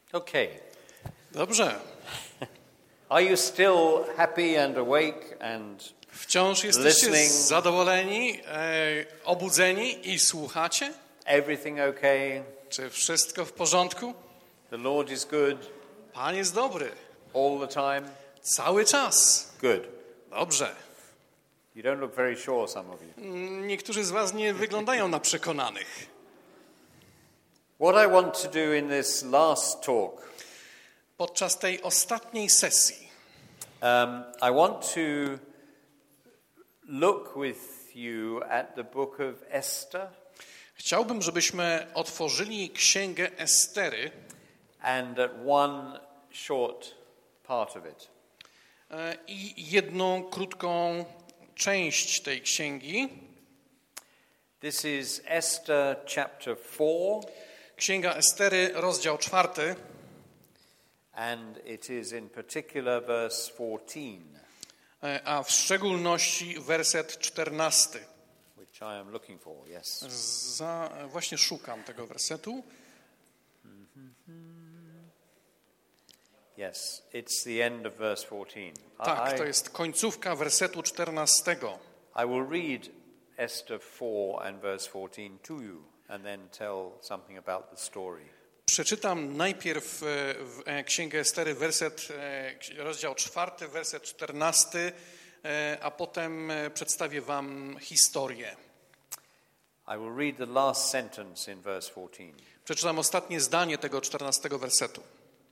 Okay. Dobrze. Are you still happy and awake and Wciąż jesteście listening? zadowoleni, obudzeni i słuchacie? Everything okay? Czy wszystko w porządku? The Lord is good Pan jest dobry. all the time? Cały czas. Good. Dobrze. You don't look very sure, some of you. Niektórzy z was nie wyglądają na przekonanych. What I want to do in this last talk, Podczas tej ostatniej sesji I want to look with you at the book of Esther chciałbym, żebyśmy otworzyli Księgę Estery and at one short part of it. i jedną krótką część tej księgi. This is Esther chapter 4, Księga Estery, rozdział 4, and it is in particular verse 14, a w szczególności werset 14. which I am looking for, yes. Właśnie szukam tego wersetu. Yes, it's the end of verse 14. Tak, to jest końcówka wersetu 14. I will read Esther 4 and verse 14 to you and then tell something about the story. Przeczytam najpierw Księgę Estery, rozdział 4, werset 14, a potem przedstawię wam historię. I will read the last sentence in verse 14. Przeczytam ostatnie zdanie tego 14 wersetu.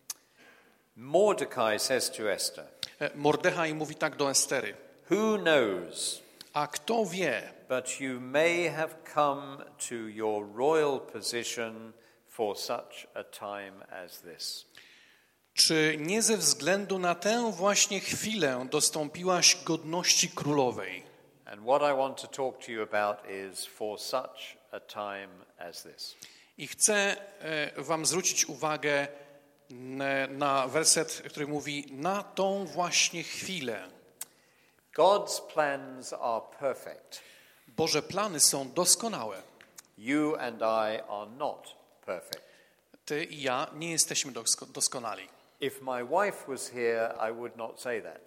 Mordecai says to Esther, Mordechaj mówi tak do Estery. "Who knows, A kto wie, but you may have come to your royal position for such a time as this." czy nie ze względu na tę właśnie chwilę dostąpiłaś godności królowej? And what I want to talk to you about is for such a time as this. I chcę wam zwrócić uwagę na werset, który mówi na tą właśnie chwilę. God's plans are perfect. Boże plany są doskonałe. You and I are not perfect. Ty i ja nie jesteśmy doskonali. If my wife was here, I would not say that.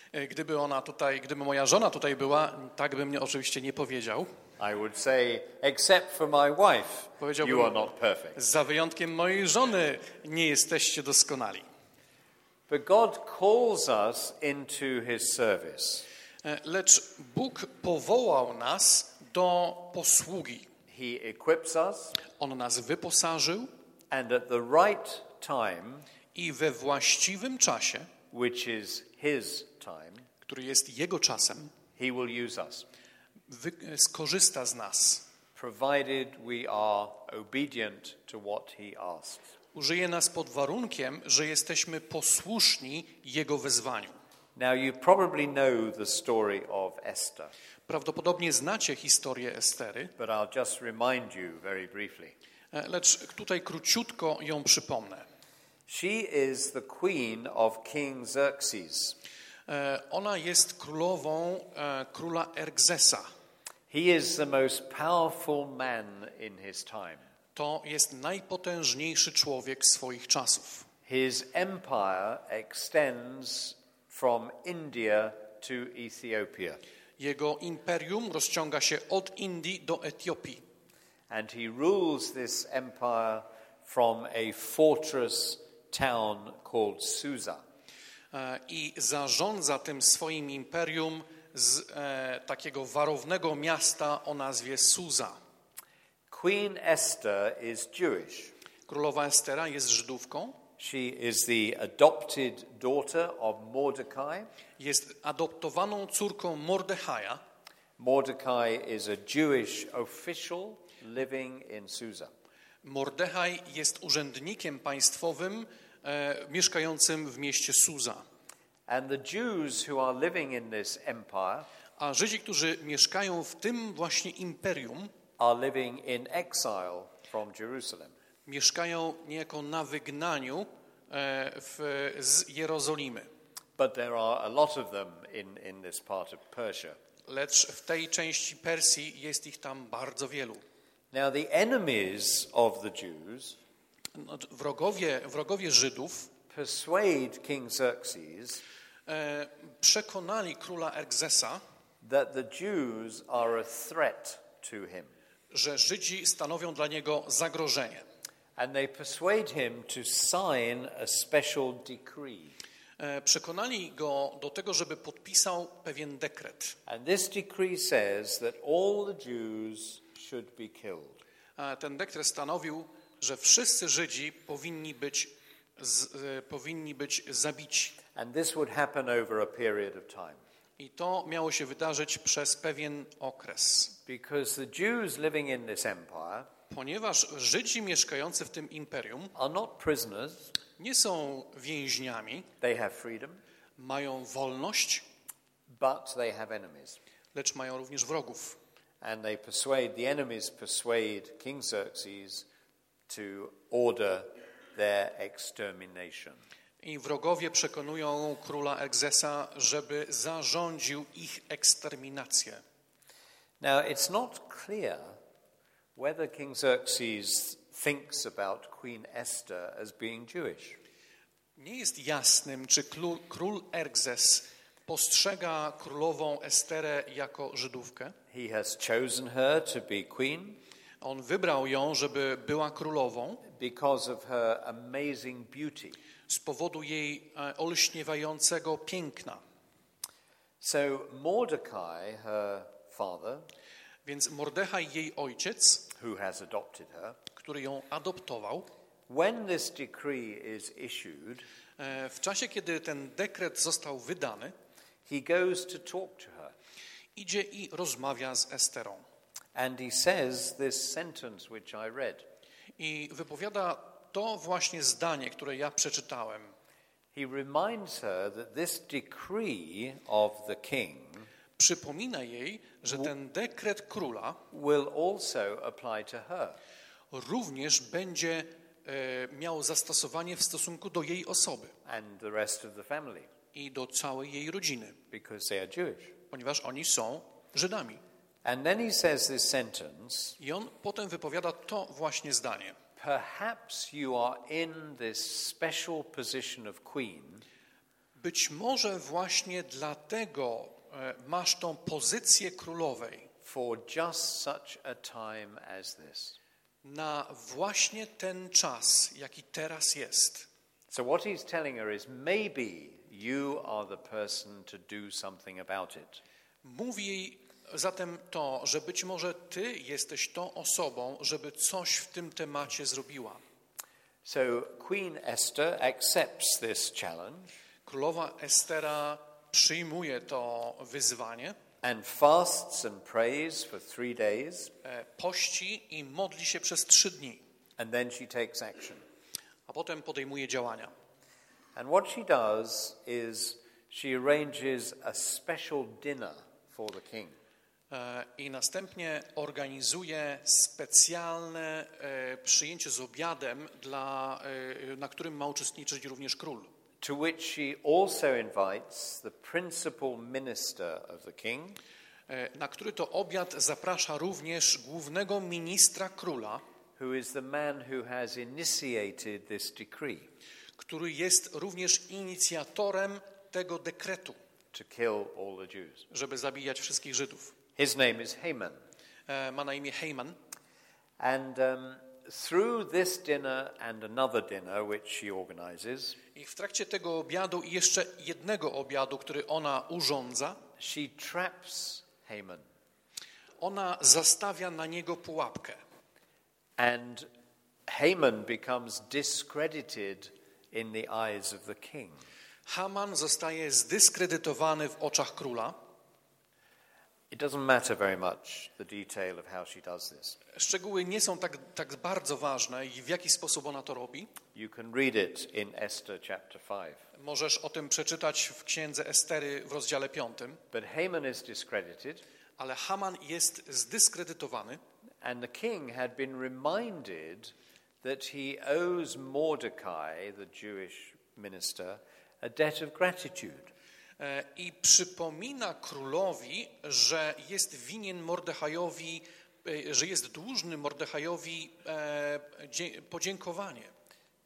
Gdyby moja żona tutaj była, tak bym oczywiście nie powiedział. I would say, except for my wife, Powiedziałbym, you are not perfect. za wyjątkiem mojej żony nie jesteście doskonali. But God calls us into his service. Lecz Bóg powołał nas do posługi. He equips us, On nas wyposażył and at the right time, i we właściwym czasie, which is his time, który jest Jego czasem, he will use us, skorzysta z nas. provided we are obedient to what he asks. Użyje nas pod warunkiem, że jesteśmy posłuszni Jego wezwaniu. Now you probably know the story of Esther, Prawdopodobnie znacie historię Estery, but I'll just remind you very briefly. lecz tutaj króciutko ją przypomnę. She is the queen of King Xerxes. Ona jest królową króla Ergzesa. He is the most powerful man in his time. To jest najpotężniejszy człowiek swoich czasów. His empire extends from India to Ethiopia. Jego imperium rozciąga się od Indii do Etiopii. And he rules this empire from a fortress town called Susa. I zarządza tym swoim imperium z takiego warownego miasta o nazwie Susa. Queen Esther is Jewish. Królowa Estera jest Żydówką. She is the adopted daughter of Mordecai. Jest adoptowaną córką Mordechaja. Mordecai is a Jewish official living in Susa. Mordechaj jest urzędnikiem państwowym mieszkającym w mieście Susa. And the Jews who are living in this empire A Żydzi, którzy mieszkają w tym właśnie imperium, are living in exile from Jerusalem. mieszkają niejako na wygnaniu z Jerozolimy. But there are a lot of them in this part of Persia. Lecz w tej części Persji jest ich tam bardzo wielu. Now the enemies of the Jews wrogowie Żydów persuade King Xerxes przekonali króla Ergzesa, that the Jews are a threat to him. że Żydzi stanowią dla niego zagrożenie. And they persuade him to sign a special decree. Przekonali go do tego, żeby podpisał pewien dekret. And this decree says that all the Jews should be killed. Ten dekret stanowił, że wszyscy Żydzi powinni być zabici. And this would happen over a period of time. I to miało się wydarzyć przez pewien okres. Because the Jews living in this empire Ponieważ Żydzi mieszkający w tym imperium are not prisoners, nie są więźniami, they have freedom, mają wolność, but they have enemies. lecz mają również wrogów. And the enemies persuade King Xerxes to order their extermination. I wrogowie przekonują króla Ergzesa, żeby zarządził ich eksterminację. Now, it's not clear whether King Xerxes thinks about Queen Esther as being Jewish. Nie jest jasnym, czy król Ergzes postrzega królową Esterę jako Żydówkę. He has chosen her to be queen On wybrał ją, żeby była królową because of her amazing beauty. z powodu jej olśniewającego piękna. So Mordecai, her father, Więc Mordechaj, jej ojciec, who has adopted her, który ją adoptował, when this decree is issued, w czasie, kiedy ten dekret został wydany, he goes to talk to her. idzie i rozmawia z Esterą. And he says this sentence which I read. I wypowiada to właśnie zdanie, które ja przeczytałem. He reminds her that this decree of the king Przypomina jej, że ten dekret króla will also apply to her. również będzie miał zastosowanie w stosunku do jej osoby And the rest of the family, i do całej jej rodziny, because they are Jewish. ponieważ oni są Żydami. And then he says this sentence, I on potem wypowiada to właśnie zdanie. perhaps you are in this special position of queen Być może właśnie dlatego masz tą pozycję królowej for just such a time as this. na właśnie ten czas, jaki teraz jest. So what he's telling her is maybe you are the person to do something about it. Mówi jej zatem to, że być może ty jesteś tą osobą, żeby coś w tym temacie zrobiła. So Queen Esther accepts this challenge Królowa Estera przyjmuje to wyzwanie, and fasts and prays for 3 days, pości i modli się przez 3 dni, and then she takes action. a potem podejmuje działania. And what she does is she arranges a special dinner for the king. I następnie organizuje specjalne przyjęcie z obiadem, na którym ma uczestniczyć również król. To which she also invites the principal minister of the king, Na który to obiad zaprasza również głównego ministra króla, who is the man who has initiated this decree który jest również inicjatorem tego dekretu, to kill all the Jews. żeby zabijać wszystkich Żydów. His name is Haman. Ma na imię Haman. And through this dinner and another dinner which she organizes, I w trakcie tego obiadu i jeszcze jednego obiadu, który ona urządza, she traps Haman. ona zastawia na niego pułapkę. And Haman becomes discredited in the eyes of the king. Haman zostaje zdyskredytowany w oczach króla. It doesn't matter very much the detail of how she does this. Szczegóły nie są tak bardzo ważne i w jaki sposób ona to robi. You can read it in Esther chapter 5. Możesz o tym przeczytać w księdze Estery w rozdziale 5. But Haman is discredited, Ale Haman jest zdyskredytowany and the king had been reminded that he owes Mordecai, the Jewish minister, a debt of gratitude. i przypomina królowi, że jest winien Mordechajowi, że jest dłużny Mordechajowi podziękowanie.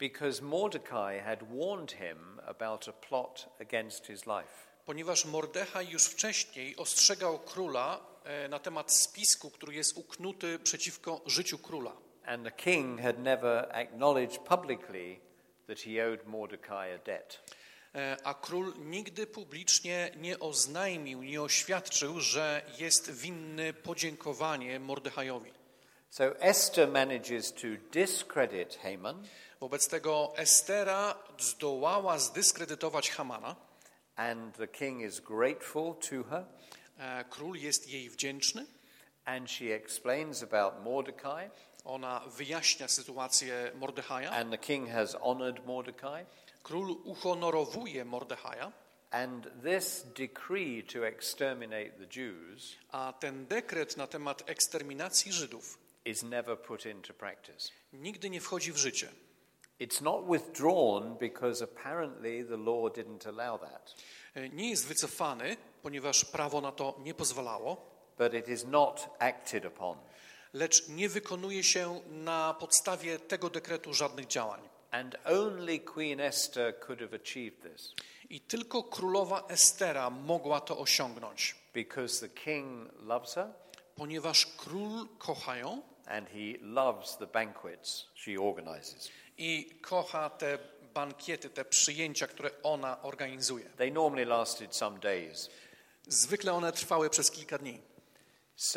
because Mordecai had warned him about a plot against his life. Ponieważ Mordechaj już wcześniej ostrzegał króla na temat spisku, który jest uknuty przeciwko życiu króla. And the king had never acknowledged publicly that he owed Mordecai a debt. A król nigdy publicznie nie oznajmił, nie oświadczył, że jest winny podziękowanie Mordechajowi. So Esther manages to discredit Haman. Wobec tego Estera zdołała zdyskredytować Hamana. And the king is grateful to her. Król jest jej wdzięczny. And she explains about Mordecai. Ona wyjaśnia sytuację Mordechaja. And the king has honored Mordecai. Król uhonorowuje Mordechaja. And this decree to exterminate the Jews A ten dekret na temat eksterminacji Żydów is never put into practice. nigdy nie wchodzi w życie. It's not withdrawn because apparently the law didn't allow that. Nie jest wycofany, ponieważ prawo na to nie pozwalało, But it is not acted upon. lecz nie wykonuje się na podstawie tego dekretu żadnych działań. And only Queen Esther could have achieved this I tylko królowa Estera mogła to osiągnąć, because the king loves her ponieważ król kocha ją and he loves the banquets she organizes. i kocha te bankiety, te przyjęcia, które ona organizuje. They normally lasted some days. Zwykle one trwały przez kilka dni. So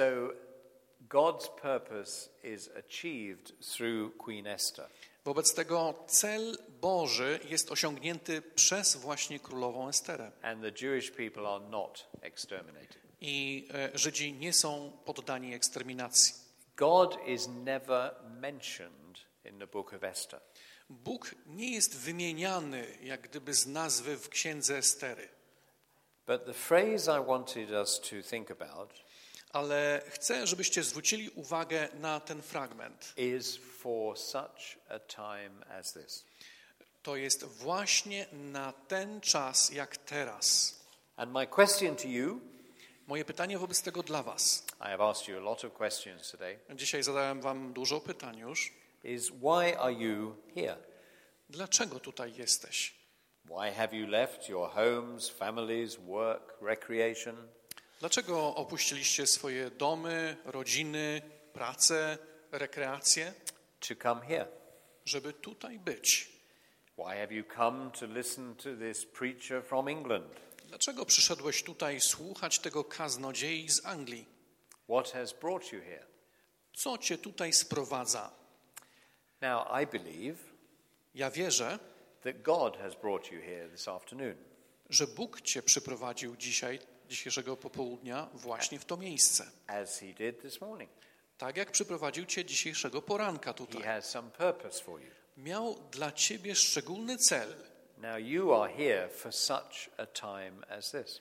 God's purpose is achieved through Queen Esther. Wobec tego cel Boży jest osiągnięty przez właśnie królową Esterę. And the Jewish people are not exterminated. I Żydzi nie są poddani eksterminacji. God is never mentioned in the book of Esther. Bóg nie jest wymieniany jak gdyby z nazwy w księdze Estery. But the phrase I wanted us to think about Ale chcę, żebyście zwrócili uwagę na ten fragment. is for such a time as this. To jest właśnie na ten czas jak teraz. And my question to you, Moje pytanie wobec tego dla was. I have asked you a lot of questions today, Dzisiaj zadałem wam dużo pytań już. is why are you here? Dlaczego tutaj jesteś? Why have you left your homes, families, work, recreation? Dlaczego opuściliście swoje domy, rodziny, pracę, rekreację, To come here? żeby tutaj być? Why have you come to listen to this preacher from England? Dlaczego przyszedłeś tutaj słuchać tego kaznodziei z Anglii? What has brought you here? Co cię tutaj sprowadza? Now, I believe Ja wierzę, that God has brought you here this afternoon. że Bóg cię przyprowadził dzisiejszego popołudnia właśnie w to miejsce. As he did this morning. Tak jak przyprowadził cię dzisiejszego poranka He tutaj. has some purpose for you. Miał dla ciebie szczególny cel. Now you are here for such a time as this.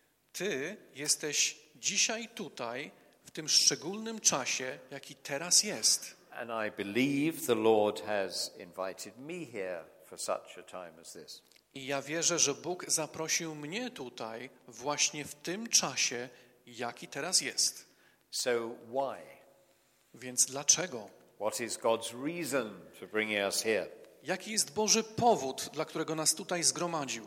Ty jesteś dzisiaj tutaj w tym szczególnym czasie, jaki teraz jest. And I believe the Lord has invited me here for such a time as this. I ja wierzę, że Bóg zaprosił mnie tutaj właśnie w tym czasie, jaki teraz jest. So why? Więc dlaczego? What is God's reason for bringing us here? Jaki jest Boży powód, dla którego nas tutaj zgromadził?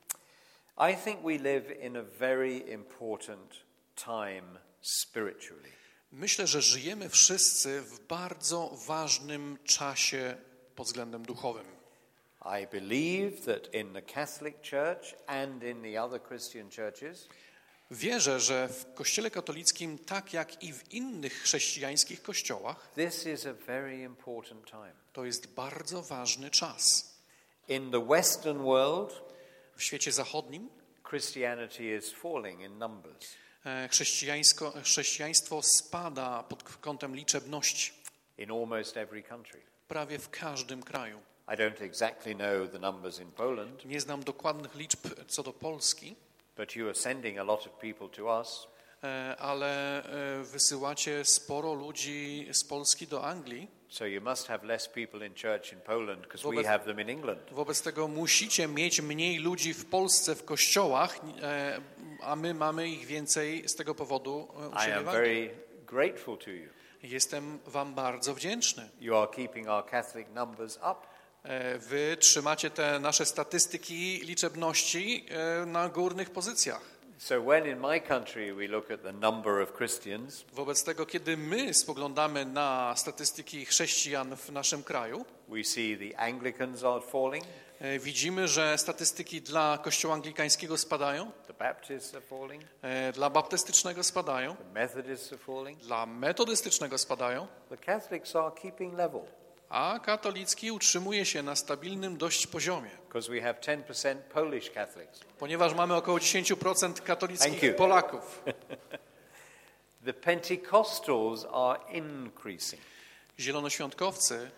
I think we live in a very important time spiritually. Myślę, że żyjemy wszyscy w bardzo ważnym czasie pod względem duchowym. I believe that in the Catholic Church and in the other Christian churches, Wierzę, że w Kościele katolickim, tak jak i w innych chrześcijańskich kościołach, this is a very important time. to jest bardzo ważny czas. In the Western world, W świecie zachodnim Christianity is falling in numbers. Chrześcijaństwo spada pod kątem liczebności In almost every country. prawie w każdym kraju. I don't exactly know the numbers in Poland, Nie znam dokładnych liczb co do Polski, but you are sending a lot of people to us. ale wysyłacie sporo ludzi z Polski do Anglii. So you must have less people in church in Poland because we Wobec- have them in England. Wobec tego musicie mieć mniej ludzi w Polsce w kościołach, a my mamy ich więcej z tego powodu u I siebie am w Anglii. very grateful to you. Jestem wam bardzo wdzięczny. You are keeping our Catholic numbers up. Wy trzymacie te nasze statystyki liczebności na górnych pozycjach. So when in my country we look at the number of Christians, Wobec tego, kiedy my spoglądamy na statystyki chrześcijan w naszym kraju, we see the Anglicans are falling, widzimy, że statystyki dla Kościoła Anglikańskiego spadają, the Baptists are falling, dla baptystycznego spadają, the Methodists are falling, dla metodystycznego spadają, the Catholics are keeping level a katolicki utrzymuje się na stabilnym dość poziomie, because we have 10% Polish Catholics. ponieważ mamy około 10% Thank katolickich you. Polaków. The Pentecostals are increasing. Zielonoświątkowcy,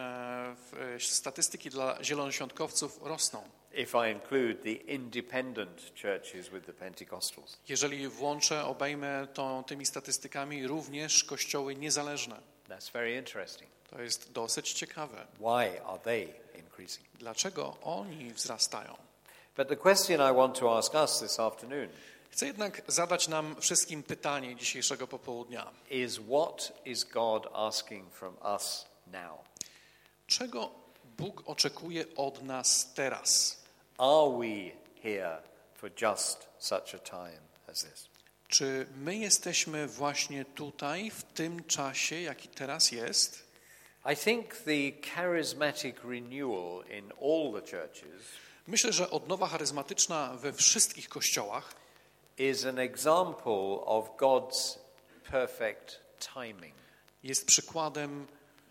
statystyki dla zielonoświątkowców rosną. If I include the independent churches with the Pentecostals. Jeżeli obejmę tymi statystykami również kościoły niezależne. That's very interesting. To jest dosyć ciekawe. Why are they increasing? Dlaczego oni wzrastają? But the question I want to ask us this afternoon Chcę jednak zadać nam wszystkim pytanie dzisiejszego popołudnia. is what is God asking from us now? Czego Bóg oczekuje od nas teraz? Are we here for just such a time as this? Czy my jesteśmy właśnie tutaj, w tym czasie, jaki teraz jest? I think the charismatic renewal in all the churches Myślę, że odnowa charyzmatyczna we wszystkich kościołach is an example of God's perfect timing. jest przykładem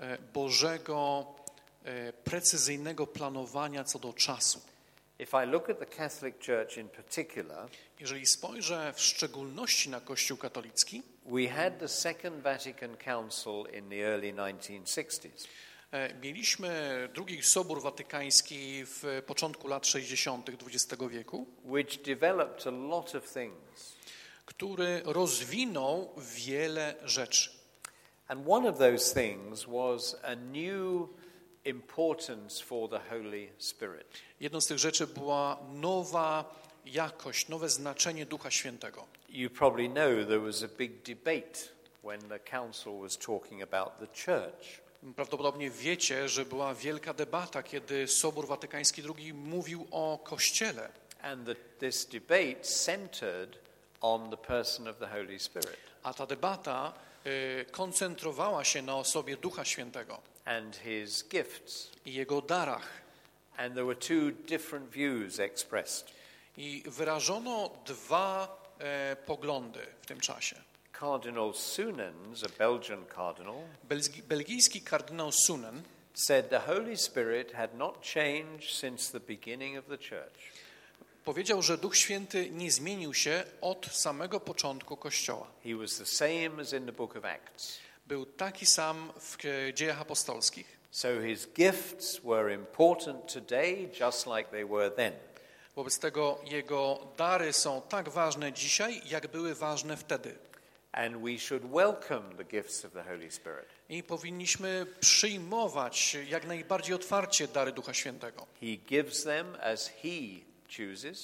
Bożego, precyzyjnego planowania co do czasu. If I look at the Catholic Church in particular, Jeżeli spojrzę w szczególności na Kościół katolicki, we had the Second Vatican Council in the early 1960s. mieliśmy Drugi Sobór Watykański w początku lat 60. XX wieku, which developed a lot of things. który rozwinął wiele rzeczy. And one of those things was a new importance for the Holy Spirit. Jedną z tych rzeczy była nowa jakość, nowe znaczenie Ducha Świętego. You probably know there was a big debate when the council was talking about the church. Prawdopodobnie wiecie, że była wielka debata, kiedy Sobór Watykański II mówił o Kościele. And this debate centered on the person of the Holy Spirit. A ta debata koncentrowała się na osobie Ducha Świętego And his gifts. i jego darach. And there were two different views expressed. I wyrażono dwa poglądy w tym czasie. Cardinal Sunens, a Belgian cardinal, Belgijski kardynał Sunen said the Holy Spirit had not changed since the beginning of the church. powiedział, że Duch Święty nie zmienił się od samego początku Kościoła. He was the same as in the book of Acts. Był taki sam w Dziejach Apostolskich. So his gifts were important today just like they were then. Wobec tego jego dary są tak ważne dzisiaj, jak były ważne wtedy. And we should welcome the gifts of the Holy Spirit. I powinniśmy przyjmować jak najbardziej otwarcie dary Ducha Świętego. He gives them as he chooses.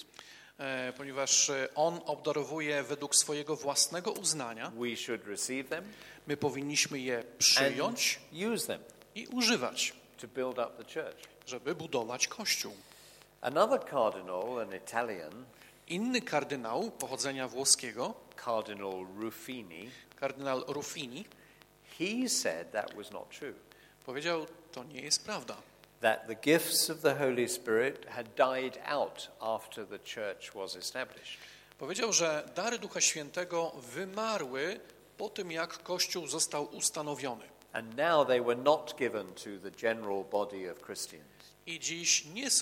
Ponieważ On obdarowuje według swojego własnego uznania. We should receive them My powinniśmy je and przyjąć use them i używać, to build up the church. żeby budować Kościół. Another cardinal, an Italian, Inny kardynał pochodzenia włoskiego, Cardinal Ruffini, kardynał Ruffini, he said that was not true. powiedział, to nie jest prawda. That the gifts of the Holy Spirit had died out after the church was established. Powiedział, że dary Ducha Świętego wymarły po tym, jak Kościół został ustanowiony. And now they were not given to the general body of Christians. I dziś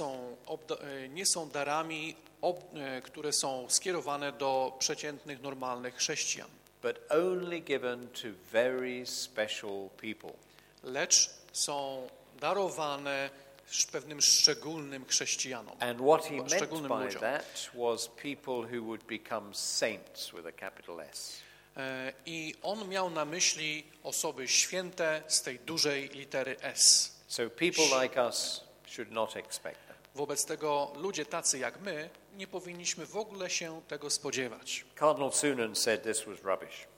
nie są darami, które są skierowane do przeciętnych, normalnych chrześcijan, But only given to very special people. lecz są darowane pewnym szczególnym chrześcijanom, And what he meant szczególnym by ludziom. that was people who would become saints with a capital S. I on miał na myśli osoby święte z tej dużej litery S. So people like us should not expect that. Wobec tego ludzie tacy jak my nie powinniśmy w ogóle się tego spodziewać. Cardinal Sunan said this was rubbish.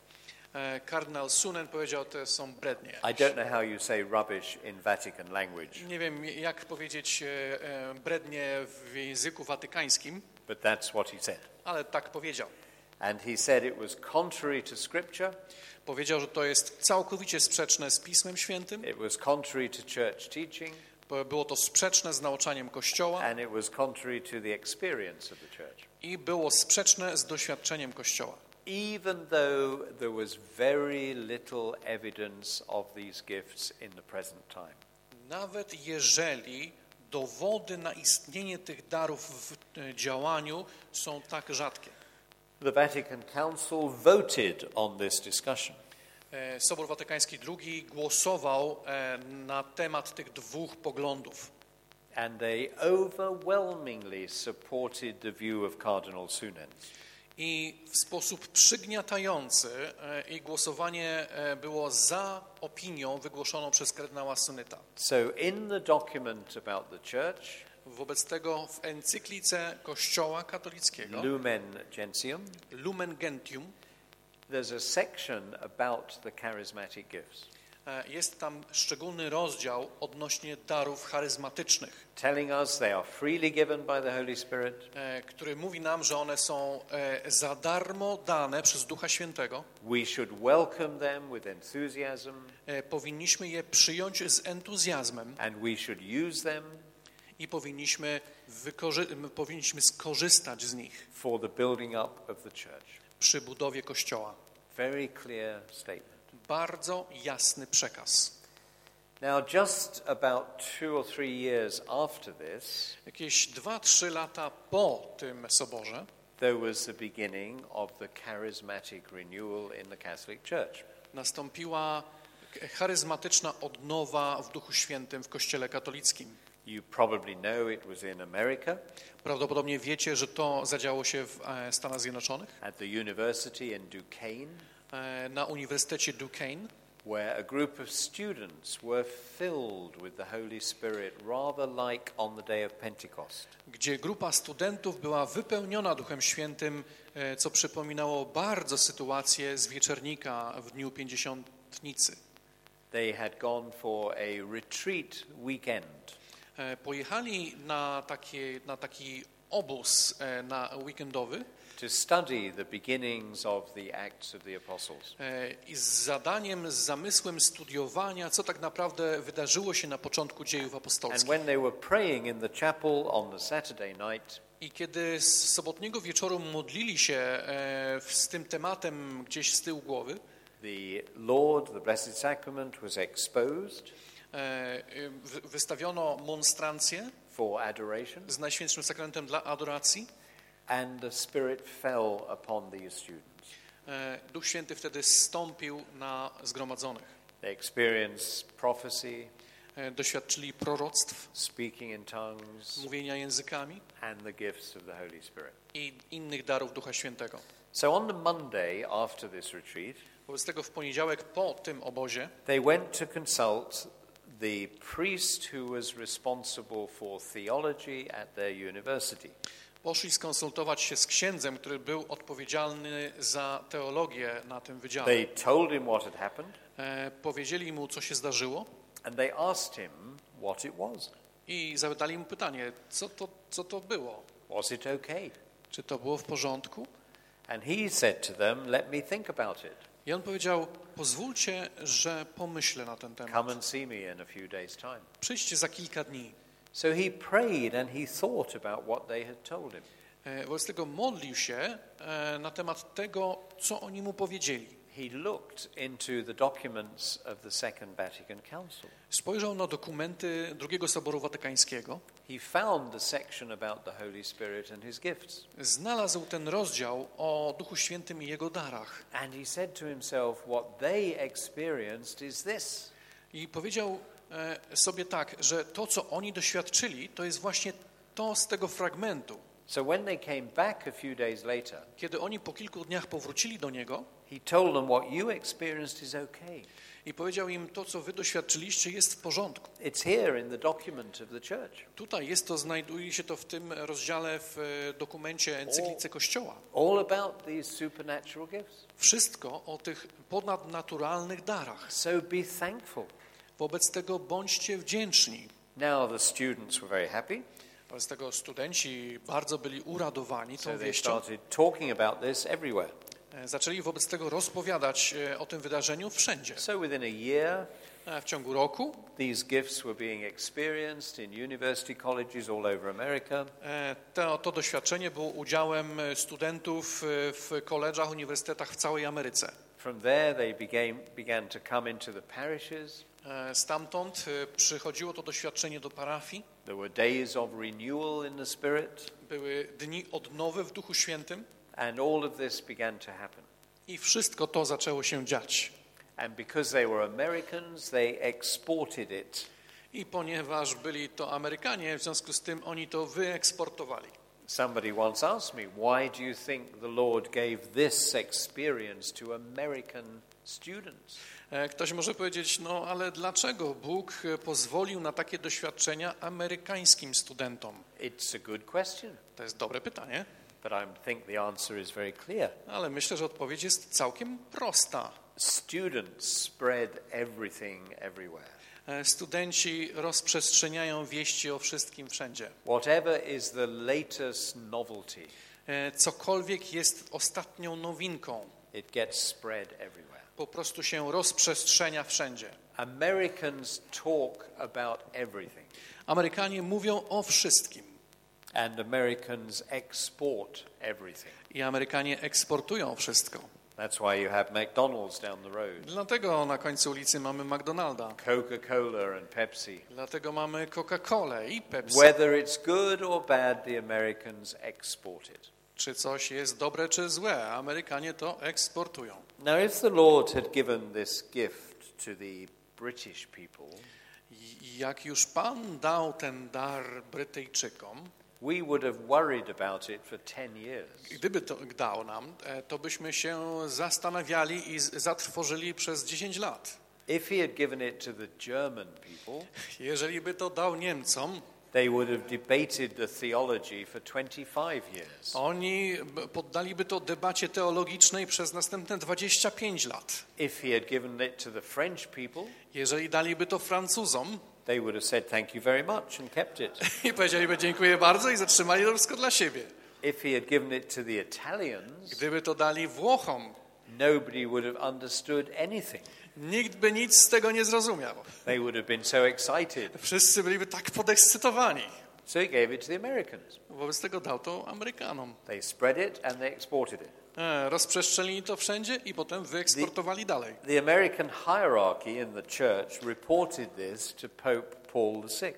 Kardynał Sunen powiedział, to są brednie. I don't know how you say rubbish in Vatican language, Nie wiem, jak powiedzieć brednie w języku watykańskim, but that's what he said. ale tak powiedział. And he said it was contrary to Scripture, Powiedział, że to jest całkowicie sprzeczne z Pismem Świętym, it was contrary to church teaching, było to sprzeczne z nauczaniem Kościoła and it was contrary to the experience of the church. i było sprzeczne z doświadczeniem Kościoła. Even though there was very little evidence of these gifts in the present time. Nawet jeżeli dowody na istnienie tych darów w działaniu są tak rzadkie. The Vatican Council voted on this discussion. Sobór Watykański II głosował na temat tych dwóch poglądów. And they overwhelmingly supported the view of Cardinal Sunen. I w sposób przygniatający ich głosowanie było za opinią wygłoszoną przez kardynała Suneta. So in the document about the church, Wobec tego w encyklice Kościoła katolickiego Lumen Gentium, Lumen Gentium there's a section about the charismatic gifts, jest tam szczególny rozdział odnośnie darów charyzmatycznych, telling us they are freely given by the Holy Spirit, który mówi nam, że one są za darmo dane przez Ducha Świętego. we should welcome them with enthusiasm, Powinniśmy je przyjąć z entuzjazmem and we should use them i powinniśmy skorzystać z nich for the building up of the church. przy budowie Kościoła. Very clear statement. Bardzo jasny przekaz. Now, just about 2 or 3 years after this, Jakieś 2-3 lata po tym soborze there was the beginning of the charismatic renewal in the Catholic Church. nastąpiła charyzmatyczna odnowa w Duchu Świętym w Kościele katolickim. You probably know it was in America, Prawdopodobnie wiecie, że to zadziało się w Stanach Zjednoczonych, at the university in Duquesne, na Uniwersytecie Duquesne, where a group of students were filled with the Holy Spirit, rather like on the day of Pentecost. gdzie grupa studentów była wypełniona Duchem Świętym, co przypominało bardzo sytuację z wieczernika w dniu Pięćdziesiątnicy. They had gone for a retreat weekend. Pojechali na taki obóz weekendowy To study the beginnings of the Acts of the Apostles. i z zamysłem studiowania, co tak naprawdę wydarzyło się na początku dziejów And apostolskich. when they were praying in the chapel on the Saturday night, I kiedy z sobotniego wieczoru modlili się z tym tematem gdzieś z tyłu głowy, the Lord, the Blessed Sacrament, was exposed wystawiono monstrancję for adoration, z Najświętszym Sakramentem dla adoracji. and the Spirit fell upon these students. Duch Święty wtedy zstąpił na zgromadzonych. They experienced prophecy, Doświadczyli proroctw, speaking in tongues, mówienia językami and the gifts of the Holy Spirit. i innych darów Ducha Świętego. So on the Monday after this retreat, Wobec tego w poniedziałek po tym obozie they went to consult the priest who was responsible for theology at their university. poszli skonsultować się z księdzem, który był odpowiedzialny za teologię na tym wydziale. They told him what had happened, Powiedzieli mu, co się zdarzyło and they asked him what it was. i zadali mu pytanie, co to było? Was it okay? Czy to było w porządku? And he said to them, let me think about it. I on powiedział, pozwólcie, że pomyślę na ten Come temat. and see me in a few days' time. Przyjdźcie za kilka dni. So he prayed and he thought about what they had told him. Wobec tego modlił się na temat tego, co oni mu powiedzieli. He looked into the documents of the Second Vatican Council. Spojrzał na dokumenty II Soboru Watykańskiego. He found the section about the Holy Spirit and his gifts. Znalazł ten rozdział o Duchu Świętym i Jego darach. And he said to himself, what they experienced is this. I powiedział sobie tak, że to, co oni doświadczyli, to jest właśnie to z tego fragmentu. So when they came back a few days later, Kiedy oni po kilku dniach powrócili do niego he told them what you experienced is okay. i powiedział im, to co wy doświadczyliście jest w porządku. It's here in the document of the church. Tutaj znajduje się to w tym rozdziale w dokumencie encyklice Kościoła. All about these supernatural gifts. Wszystko o tych ponadnaturalnych darach. So be thankful. Wobec tego bądźcie wdzięczni. Now the students were very happy. Wobec tego studenci bardzo byli uradowani So tą they wieścią. started talking about this everywhere. Zaczęli wobec tego rozpowiadać o tym wydarzeniu wszędzie. So within a year, W ciągu roku these gifts were being experienced in university colleges all over America. to doświadczenie było udziałem studentów w koledżach, uniwersytetach w całej Ameryce. From there they began to come into the parishes. Stamtąd przychodziło to doświadczenie do parafii. There were days of renewal in the Spirit. Były dni odnowy w Duchu Świętym. And all of this began to happen. I wszystko to zaczęło się dziać. And because they were Americans, they exported it. I ponieważ byli to Amerykanie, w związku z tym oni to wyeksportowali. Somebody once asked me, why do you think the Lord gave this experience to American students? Ktoś może powiedzieć, no ale dlaczego Bóg pozwolił na takie doświadczenia amerykańskim studentom? It's a good question, To jest dobre pytanie, but I think the answer is very clear. ale myślę, że odpowiedź jest całkiem prosta. Students spread everything everywhere. Studenci rozprzestrzeniają wieści o wszystkim wszędzie. Whatever is the latest novelty, Cokolwiek jest ostatnią nowinką, it gets spread everywhere. po prostu się rozprzestrzenia wszędzie. Americans talk about everything, Amerykanie mówią o wszystkim and Americans export everything. i Amerykanie eksportują wszystko. That's why you have McDonald's down the road, Dlatego na końcu ulicy mamy McDonalda. Coca-Cola and Pepsi. Dlatego mamy Coca-Colę i Pepsi. Whether it's good or bad, the Americans export it. Czy coś jest dobre, czy złe, Amerykanie to eksportują. Now, if the Lord had given this gift to the British people, I jak już Pan dał ten dar Brytyjczykom, we would have worried about it for 10 years. gdyby to dał nam, to byśmy się zastanawiali i zatrwożyli przez 10 lat. If he had given it to the German people, Jeżeli by to dał Niemcom, they would have debated the theology for 25 years. oni poddaliby to debacie teologicznej przez następne 25 lat. If he had given it to the French people, Jeżeli daliby to Francuzom they would have said thank you very much and kept it. i powiedzieliby dziękuję bardzo i zatrzymali to wszystko dla siebie. If he had given it to the Italians, Gdyby to dali Włochom, nobody would have understood anything. nikt by nic z tego nie zrozumiał. They would have been so excited. Wszyscy byliby tak podekscytowani. So he gave it to the Americans. Wobec tego dał to Amerykanom. They spread it and they exported it. Rozprzestrzenili to wszędzie i potem wyeksportowali dalej. The American hierarchy in the church reported this to Pope Paul VI.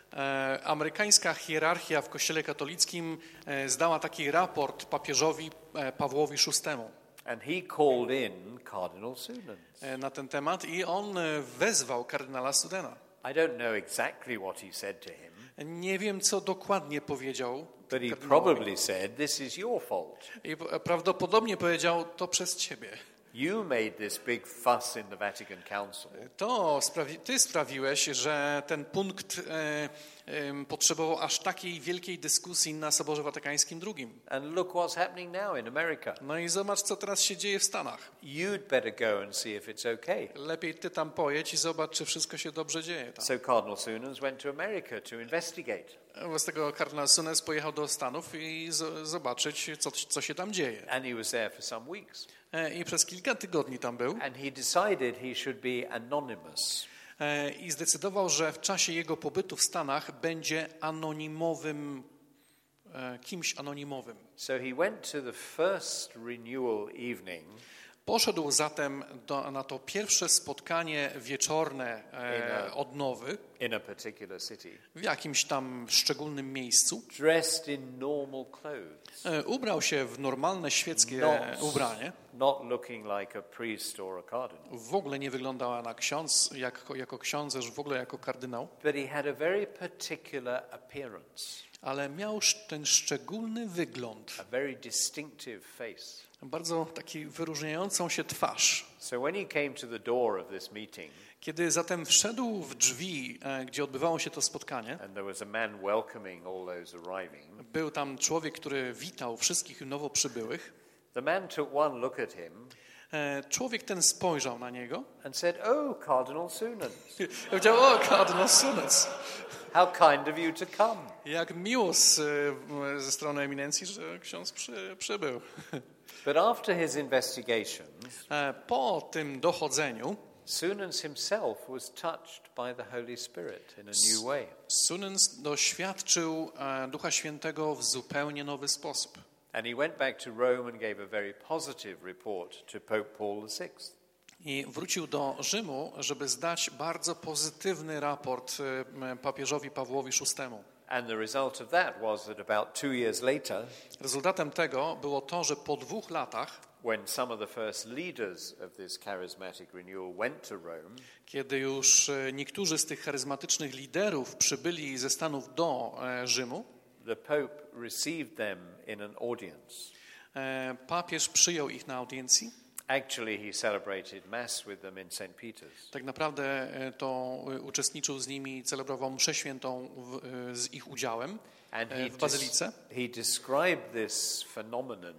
Amerykańska hierarchia w Kościele katolickim zdała taki raport papieżowi Pawłowi VI And he called in Cardinal Sunan. na ten temat i on wezwał kardynała Sudena. I don't know exactly what he said to him, Nie wiem, co dokładnie powiedział, but he kardynałowi. probably said, this is your fault. I prawdopodobnie powiedział, to przez ciebie. You made this big fuss in the Vatican Council. Ty sprawiłeś, że ten punkt potrzebował aż takiej wielkiej dyskusji na Soborze Watykańskim II. And look what's happening now in America. No i zobacz, co teraz się dzieje w Stanach. You'd better go and see if it's okay. Lepiej ty tam pojedź i zobacz, czy wszystko się dobrze dzieje tam. So Cardinal Sunans went to America to investigate. Wobec tego kardynał Sunes pojechał do Stanów i zobaczyć, co się tam dzieje. And he was there for some weeks. I przez kilka tygodni tam był. And he decided he should be anonymous. I zdecydował, że w czasie jego pobytu w Stanach będzie anonimowym, kimś anonimowym. So he went to the first renewal evening Poszedł zatem na to pierwsze spotkanie wieczorne odnowy in a particular city, w jakimś tam szczególnym miejscu, dressed in normal clothes, ubrał się w normalne świeckie ubranie. not looking like a priest or a cardinal. W ogóle nie wyglądał na ksiądz, jako książę, w ogóle jako kardynał, But he had a very particular appearance, ale miał ten szczególny wygląd, a very distinctive face. bardzo taki wyróżniającą się twarz. So when he came to the door of this meeting, Kiedy zatem wszedł w drzwi, gdzie odbywało się to spotkanie, and there was a man welcoming all those arriving, był tam człowiek, który witał wszystkich nowo przybyłych. the man took one look at him Człowiek ten spojrzał na niego and said, "Oh, Cardinal Sunens, i powiedział: o, kardynał Sunens, how kind of you to come." jak miło ze strony eminencji, że ksiądz przybył. But after his investigations, Po tym dochodzeniu Sunens himself was touched by the Holy Spirit in a new way. Sunens doświadczył Ducha Świętego w zupełnie nowy sposób. And he went back to Rome and gave a very positive report to Pope Paul VI. I wrócił do Rzymu, żeby zdać bardzo pozytywny raport papieżowi Pawłowi VI. And the result of that was that about 2 years later, Rezultatem tego było to, że po 2 latach, when some of the first leaders of this charismatic renewal went to Rome, kiedy już niektórzy z tych charyzmatycznych liderów przybyli ze Stanów do Rzymu, the Pope received them in an audience. papież przyjął ich na audiencji. Actually, he celebrated Mass with them in St. Peter's. Tak naprawdę to uczestniczył z nimi, celebrował mszę świętą z ich udziałem w bazylice. He described this phenomenon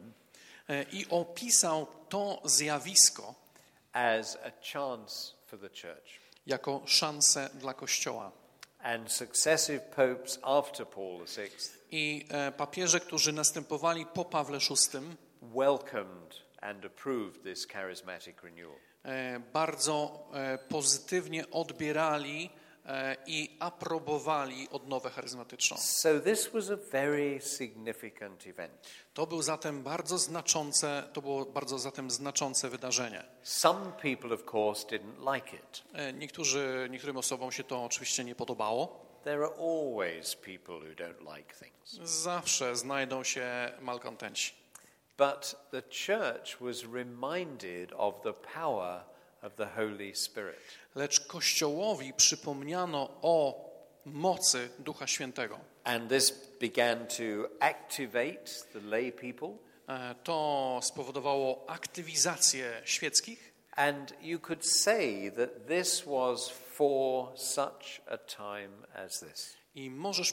I opisał to zjawisko as a chance for the church. jako szansę dla Kościoła. And successive popes after Paul VI I papieże, którzy następowali po Pawle VI, welcomed and approved this charismatic renewal. bardzo pozytywnie odbierali i aprobowali odnowę charyzmatyczną. So this was a very significant event. To było zatem bardzo znaczące wydarzenie. Some people, of course, didn't like it. Niektórym osobom się to oczywiście nie podobało. There are always people who don't like things. Zawsze znajdą się malkontenci. But the church was reminded of the power of the Holy Spirit. Lecz Kościołowi przypomniano o mocy Ducha Świętego. And this began to activate the lay people. To spowodowało aktywizację świeckich. And you could say that this was for such a time as this. I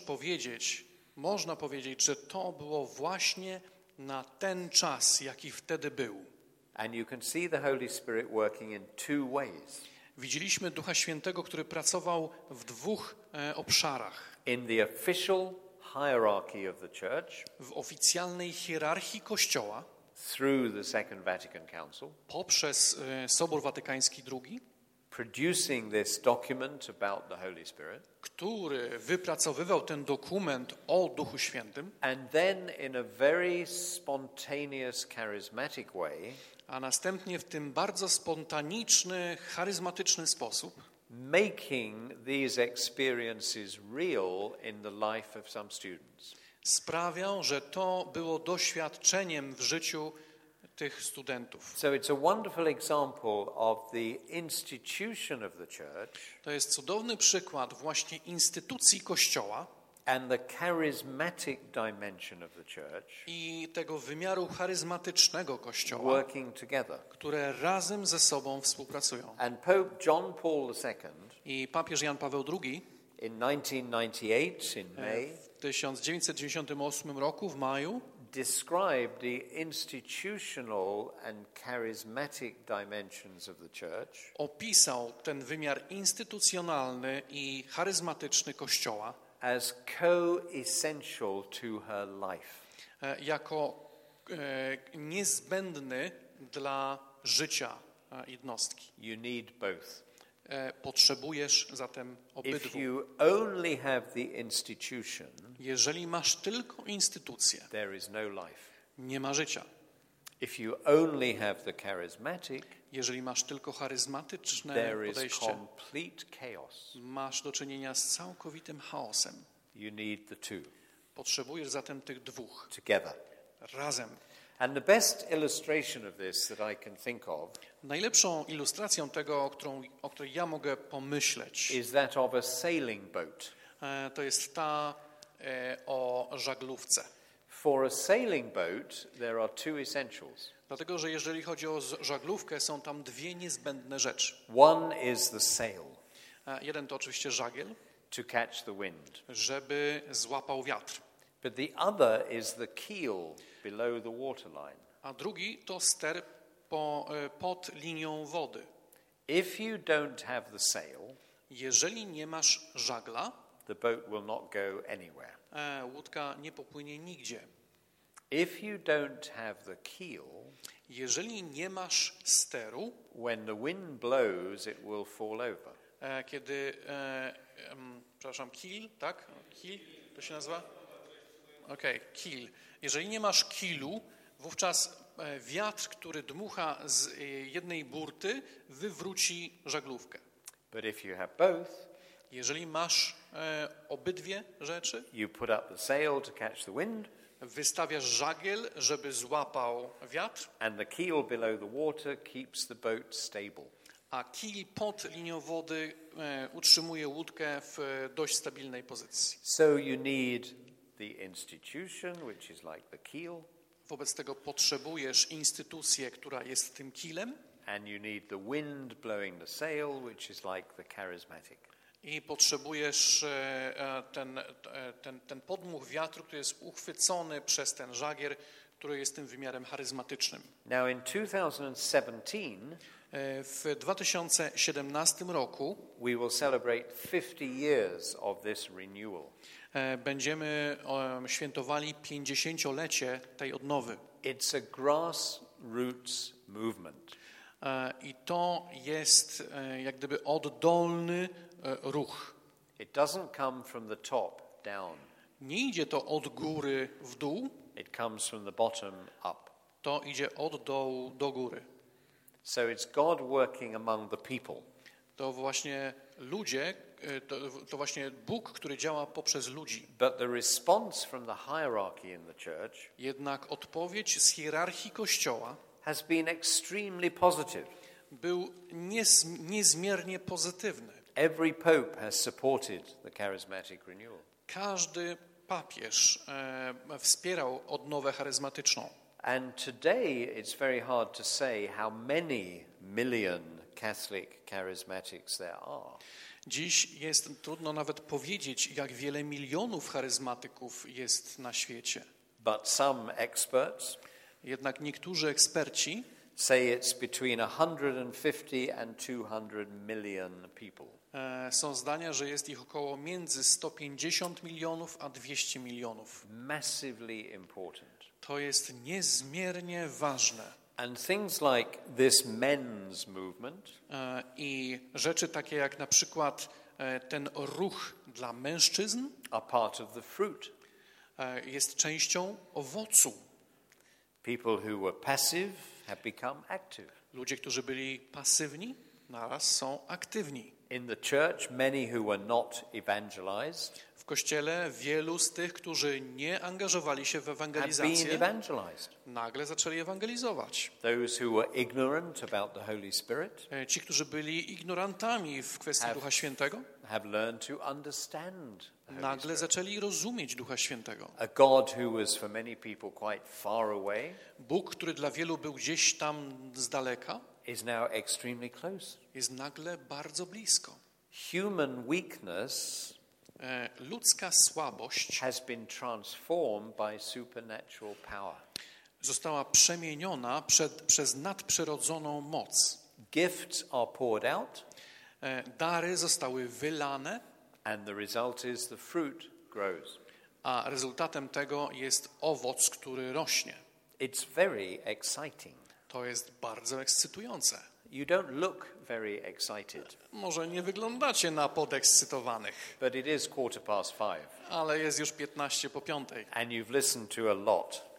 można powiedzieć, że to było właśnie na ten czas, jaki wtedy był. And you can see the Holy Spirit working in 2 ways. Widzieliśmy Ducha Świętego, który pracował w 2 obszarach. In the official hierarchy of the church, W oficjalnej hierarchii Kościoła, through the Second Vatican Council, poprzez Sobór Watykański II, producing this document about the Holy Spirit, który wypracowywał ten dokument o Duchu Świętym, and then in a very spontaneous, charismatic way, a następnie w tym bardzo spontaniczny, charyzmatyczny sposób making these experiences real in the life of some students. sprawiał, że to było doświadczeniem w życiu tych studentów. So it's a wonderful example of the institution of the church To jest cudowny przykład właśnie instytucji Kościoła and the charismatic dimension of the church i tego wymiaru charyzmatycznego Kościoła, working together. które razem ze sobą współpracują. And Pope John Paul II I papież Jan Paweł II in 1998 in May w 1998 roku w maju described the institutional and charismatic dimensions of the church opisał ten wymiar instytucjonalny i charyzmatyczny Kościoła as co-essential to her life. jako niezbędny dla życia jednostki. You need both. Potrzebujesz zatem If obydwu. you only have the institution, Jeżeli masz tylko instytucję, there is no life. nie ma życia. If you only have the charismatic, Jeżeli masz tylko charyzmatyczne there is podejście, complete chaos. masz do czynienia z całkowitym chaosem. You need the two Potrzebujesz zatem tych dwóch together. razem. And the best illustration of this that I can think of Najlepszą ilustracją tego, o której ja mogę pomyśleć, is that of a sailing boat. to jest ta o żaglówce. For a sailing boat, there are two essentials. Dlatego, że jeżeli chodzi o żaglówkę, są tam dwie niezbędne rzeczy. One is the sail Jeden to oczywiście żagiel, to catch the wind, żeby złapał wiatr. but the other is the keel below the waterline. A drugi to ster pod linią wody. If you don't have the sail, Jeżeli nie masz żagla, the boat will not go anywhere. łódka nie popłynie nigdzie. If you don't have the keel, Jeżeli nie masz steru, when the wind blows, it will fall over. kiedy, keel, tak? Keel, to się nazywa? Okej, keel. Jeżeli nie masz kilu, wówczas wiatr, który dmucha z jednej burty, wywróci żaglówkę. But if you have both, Jeżeli masz obydwie rzeczy, you put up the sail to catch the wind, wystawiasz żagiel, żeby złapał wiatr, and the keel below the water keeps the boat stable. a kil pod linią wody utrzymuje łódkę w dość stabilnej pozycji. So you need the institution, which is like the keel, Wobec tego potrzebujesz instytucję, która jest tym kilem, and you need the wind blowing the sail, which is like the charismatic. i potrzebujesz ten podmuch wiatru, który jest uchwycony przez ten żagiel, który jest tym wymiarem charyzmatycznym. Now in 2017, W 2017 roku we will celebrate 50 years of this renewal. będziemy świętowali 50-lecie tej odnowy. It's a grassroots movement. I to jest jak gdyby oddolny ruch. It doesn't come from the top down. Nie idzie to od góry w dół, It comes from the bottom up. to idzie od dołu do góry. So it's God working among the people. To właśnie ludzie, to właśnie Bóg, który działa poprzez ludzi. But the response from the hierarchy in the church Jednak odpowiedź z hierarchii Kościoła has been extremely positive. był niezmiernie pozytywny. Every pope has supported the charismatic renewal. Każdy papież wspierał odnowę charyzmatyczną. And today it's very hard to say how many million Catholic charismatics there are. Dziś jest trudno nawet powiedzieć, jak wiele milionów charyzmatyków jest na świecie. But some experts Jednak niektórzy eksperci say it's between 150 and 200 million people. są zdania, że jest ich około między 150 milionów a 200 milionów. Massively important. To jest niezmiernie ważne. And things like this men's movement I rzeczy takie jak na przykład ten ruch dla mężczyzn are part of the fruit. jest częścią owocu. People who were passive have become active. Ludzie, którzy byli pasywni, naraz są aktywni. In the church, many who were not evangelized W Kościele wielu z tych, którzy nie angażowali się w have been ewangelizację, evangelized. nagle zaczęli ewangelizować. Those who were ignorant about the Holy Spirit Ci, którzy byli ignorantami w kwestii Ducha Świętego, have learned to understand the Holy nagle Spirit. zaczęli rozumieć Ducha Świętego. A God who was for many people quite far away Bóg, który dla wielu był gdzieś tam z daleka, is now extremely close. jest nagle bardzo blisko. Human weakness Ludzka słabość has been transformed by supernatural power. została przemieniona przez nadprzyrodzoną moc. Gifts are poured out, Dary zostały wylane, and the result is the fruit grows. a rezultatem tego jest owoc, który rośnie. It's very exciting. To jest bardzo ekscytujące. You don't look very excited, Może nie wyglądacie na podekscytowanych, but it is 5:15, ale jest już 15 po 5. and you've listened to a lot.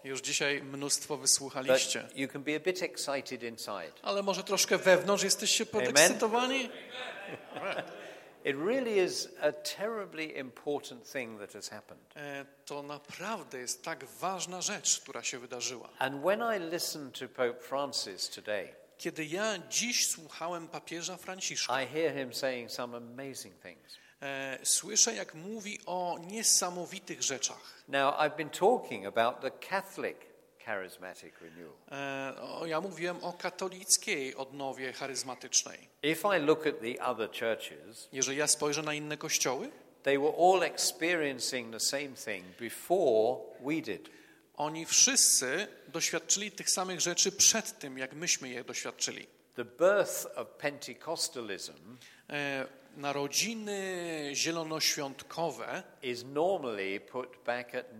Już dzisiaj mnóstwo but wysłuchaliście. you can be a bit excited inside. Ale może troszkę wewnątrz jesteście podekscytowani? It really is a terribly important thing that has happened. To naprawdę jest tak ważna rzecz, która się wydarzyła. And when I listen to Pope Francis today, Kiedy ja dziś słuchałem papieża Franciszka, I hear him saying some amazing things. słyszę, jak mówi o niesamowitych rzeczach. Now, I've been talking about the Catholic charismatic renewal. Ja mówiłem o katolickiej odnowie charyzmatycznej. If I look at the other churches, Jeżeli ja spojrzę na inne kościoły, they were all experiencing the same thing before we did. oni wszyscy doświadczyli tych samych rzeczy przed tym, jak myśmy je doświadczyli. The birth of Pentecostalism Narodziny zielonoświątkowe is normally put back at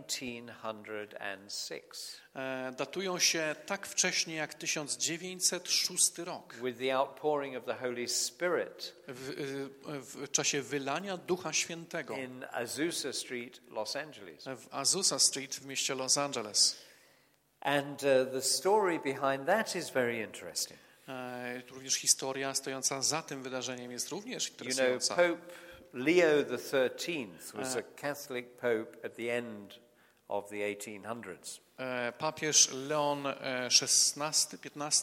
1906 datują się tak wcześnie jak 1906 rok. with the outpouring of the Holy Spirit W czasie wylania Ducha Świętego in Azusa Street, Los Angeles. w Azusa Street w mieście Los Angeles. And the story behind that is very interesting. Również historia stojąca za tym wydarzeniem jest również You know, interesująca. Pope Leo XIII was a Catholic pope at the end of the 1800s. Papież Leon XVI,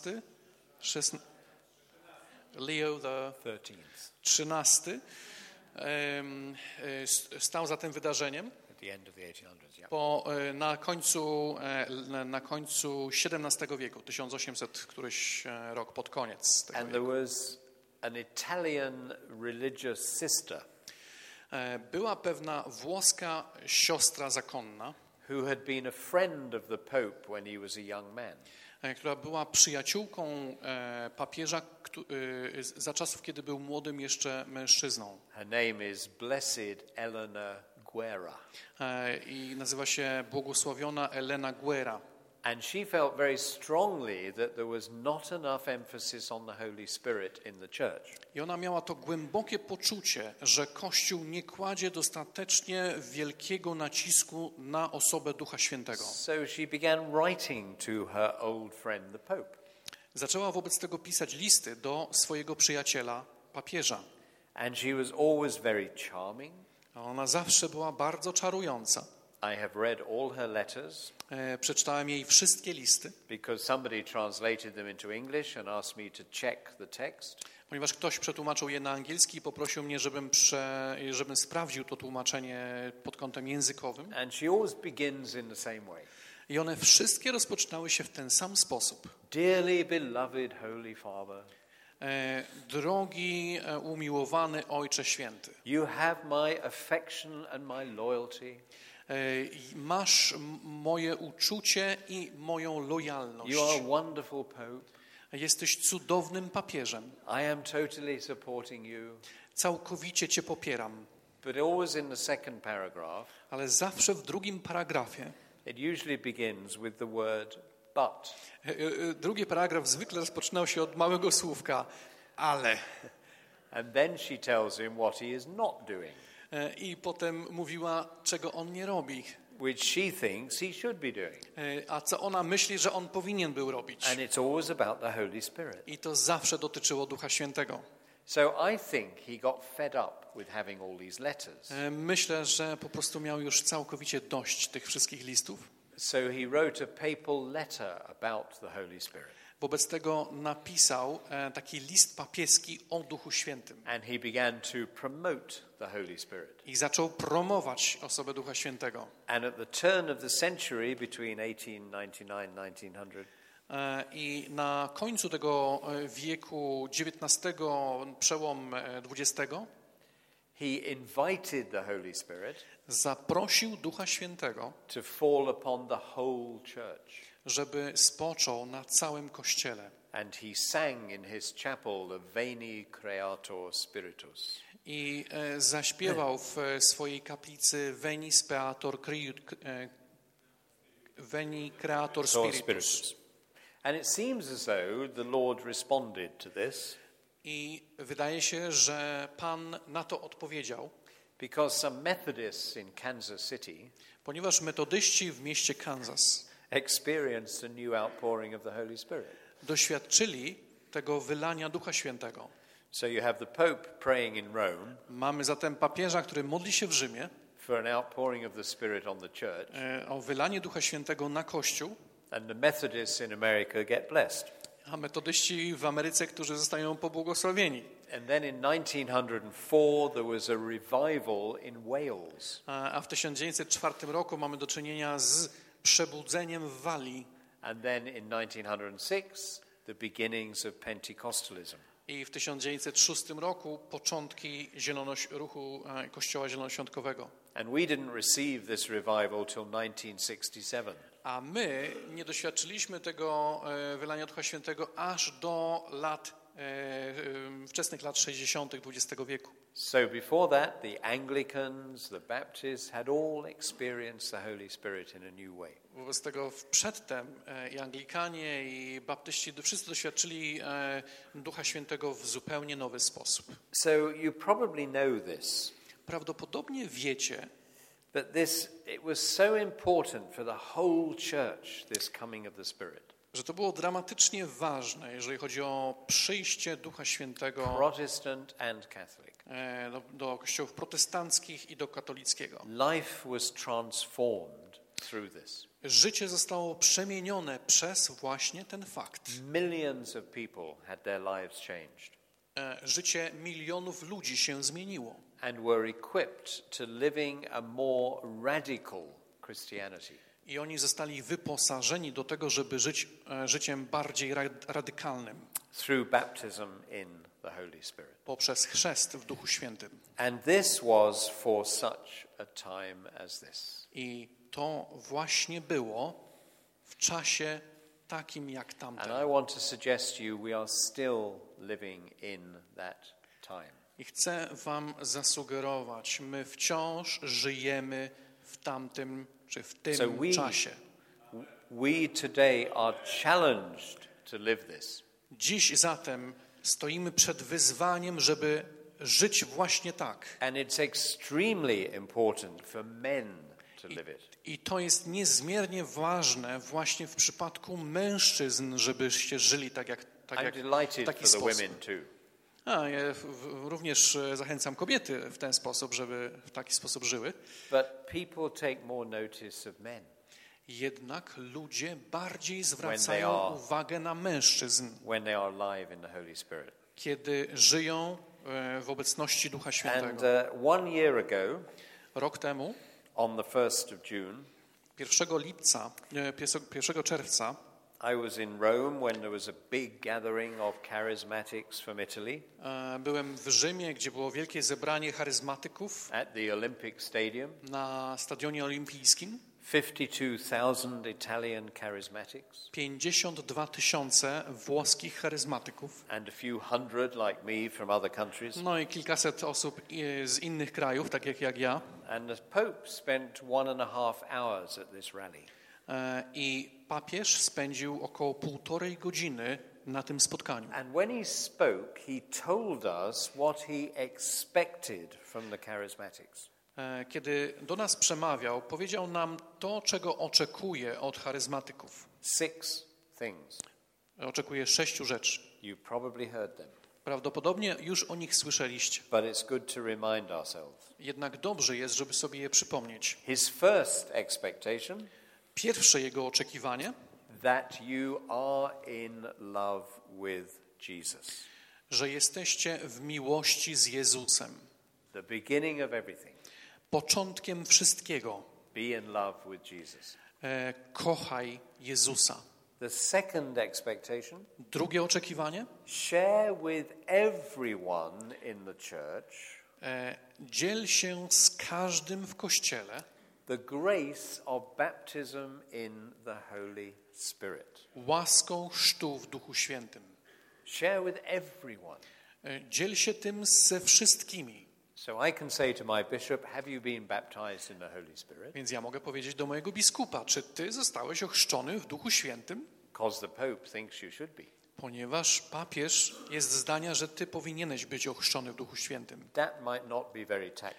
Leo XIII stał za tym wydarzeniem At the end of the 1800s, yeah. na końcu XVII wieku, 1800 któryś rok pod koniec tego And wieku. there was an Italian religious sister Była pewna włoska siostra zakonna, who had been a friend of the Pope when he was a young man. która była przyjaciółką papieża za czasów, kiedy był młodym jeszcze mężczyzną. Her name is Blessed Eleanor Guerra. I nazywa się błogosławiona Elena Guerra. And she felt very strongly that there was not enough emphasis on the Holy Spirit in the church. I ona miała to głębokie poczucie, że Kościół nie kładzie dostatecznie wielkiego nacisku na osobę Ducha Świętego. So she began writing to her old friend, the Pope. Zaczęła wobec tego pisać listy do swojego przyjaciela, papieża. And she was always very charming. A ona zawsze była bardzo czarująca. I have read all her letters Przeczytałem jej wszystkie listy, because somebody translated them into English and asked me to check the text. ponieważ ktoś przetłumaczył je na angielski i poprosił mnie, żebym sprawdził to tłumaczenie pod kątem językowym. And she always begins in the same way. I one wszystkie rozpoczynały się w ten sam sposób. Dearly beloved Holy Father, Drogi, umiłowany Ojcze Święty, you have my affection and my loyalty. Masz moje uczucie i moją lojalność. You are a wonderful Pope. Jesteś cudownym papieżem. I am totally supporting you. Całkowicie Cię popieram. But always in the second paragraph, Ale zawsze w drugim paragrafie, it usually begins with the word but. drugi paragraf zwykle rozpoczynał się od małego słówka ale. And then she tells him what he is not doing, I potem mówiła, czego on nie robi. which she thinks he should be doing. A co ona myśli, że on powinien był robić. And it's always about the Holy Spirit. I to zawsze dotyczyło Ducha Świętego. So I think he got fed up with having all these letters. Myślę, że po prostu miał już całkowicie dość tych wszystkich listów. So he wrote a papal letter about the Holy Spirit. Wobec tego napisał taki list papieski o Duchu Świętym. And he began to promote the Holy Spirit. I zaczął promować osobę Ducha Świętego. And at the turn of the century, between 1899-1900, I na końcu tego wieku XIX, przełom XX, he invited the Holy Spirit zaprosił Ducha Świętego, to fall upon the whole church. żeby spoczął na całym Kościele. And he sang in his chapel the Veni Creator Spiritus. I zaśpiewał w swojej kaplicy Veni Creator Spiritus. And it seems as though the Lord responded to this. I wydaje się, że Pan na to odpowiedział. Because some Methodists in Kansas City Ponieważ metodyści w mieście Kansas experienced a new outpouring of the Holy Spirit. doświadczyli tego wylania Ducha Świętego. So you have the Pope praying in Rome Mamy zatem papieża, który modli się w Rzymie for an outpouring of the Spirit on the church, o wylanie Ducha Świętego na Kościół, and the Methodists in America get blessed. a metodyści w Ameryce, którzy zostają pobłogosławieni. And then in 1904 there was a revival in Wales. A w 1904 roku mamy do czynienia z przebudzeniem w Walii. And then in 1906 the beginnings of Pentecostalism. I w 1906 roku początki ruchu Kościoła Zielonoświątkowego. And we didn't receive this revival till 1967. A my nie doświadczyliśmy tego wylania Ducha Świętego aż do wczesnych lat 60. XX wieku. So before that, the Anglicans, the Baptists had all experienced the Holy Spirit in a new way. Wobec tego przedtem i Anglikanie, i Baptyści wszyscy doświadczyli Ducha Świętego w zupełnie nowy sposób. So you probably know this, Prawdopodobnie wiecie, but it was so important for the whole church, this coming of the Spirit. że to było dramatycznie ważne, jeżeli chodzi o przyjście Ducha Świętego Protestant and Catholic. do kościołów protestanckich i do katolickiego. Life was transformed through this. Życie zostało przemienione przez właśnie ten fakt. Millions of people had their lives changed Życie milionów ludzi się zmieniło and were equipped to living a more radical Christianity. i oni zostali wyposażeni do tego, żeby żyć życiem bardziej radykalnym Through baptism in the Holy Spirit. poprzez chrzest w Duchu Świętym. And this was for such a time as this. I to właśnie było w czasie takim jak tamten. And I want to suggest to you we are still living in that time. I chcę wam zasugerować, my wciąż żyjemy w tamtym, czy w tym czasie. We today are challenged to live this. Dziś zatem stoimy przed wyzwaniem, żeby żyć właśnie tak. And it's extremely important for men to live it. I to jest niezmiernie ważne właśnie w przypadku mężczyzn, żebyście żyli tak jak I'm w delighted taki for the sposób. women too. Ja również zachęcam kobiety w ten sposób, żeby w taki sposób żyły. But people take more notice of men Jednak ludzie bardziej zwracają uwagę na mężczyzn, when they are alive in the Holy Spirit. kiedy żyją w obecności Ducha And Świętego. 1 year ago, Rok temu, on the 1st of June, 1 czerwca, I was in Rome when there was a big gathering of charismatics from Italy byłem w Rzymie, gdzie było wielkie zebranie charyzmatyków at the Olympic Stadium. na Stadionie Olimpijskim. 52,000 Italian charismatics 52 000 włoskich charyzmatyków. and a few hundred like me from other countries. No i kilkaset osób z innych krajów, tak jak ja. And the Pope spent 1.5 hours at this rally. I papież spędził około 1,5 godziny na tym spotkaniu. And when he spoke, he told us what he expected from the charismatics. Kiedy do nas przemawiał, powiedział nam to, czego oczekuje od charyzmatyków. 6 things. Oczekuje 6 rzeczy. You probably heard them. Prawdopodobnie już o nich słyszeliście. But it's good to remind ourselves. Jednak dobrze jest, żeby sobie je przypomnieć. His first expectation, Pierwsze jego oczekiwanie, that you are in love with Jesus. że jesteście w miłości z Jezusem. The beginning of everything. Początkiem wszystkiego. Be in love with Jesus. Kochaj Jezusa. The second expectation, Drugie oczekiwanie, share with everyone in the church dziel się z każdym w Kościele the grace of baptism in the Holy Spirit. łaską chrztu w Duchu Świętym. Share with everyone. Dziel się tym ze wszystkimi. So I can say to my bishop, have you been baptized in the Holy Spirit? Więc ja mogę powiedzieć do mojego biskupa, czy ty zostałeś ochrzczony w Duchu Świętym? Because the Pope thinks you should be. Ponieważ papież jest zdania, że ty powinieneś być ochrzczony w Duchu Świętym. That might not be very tactful.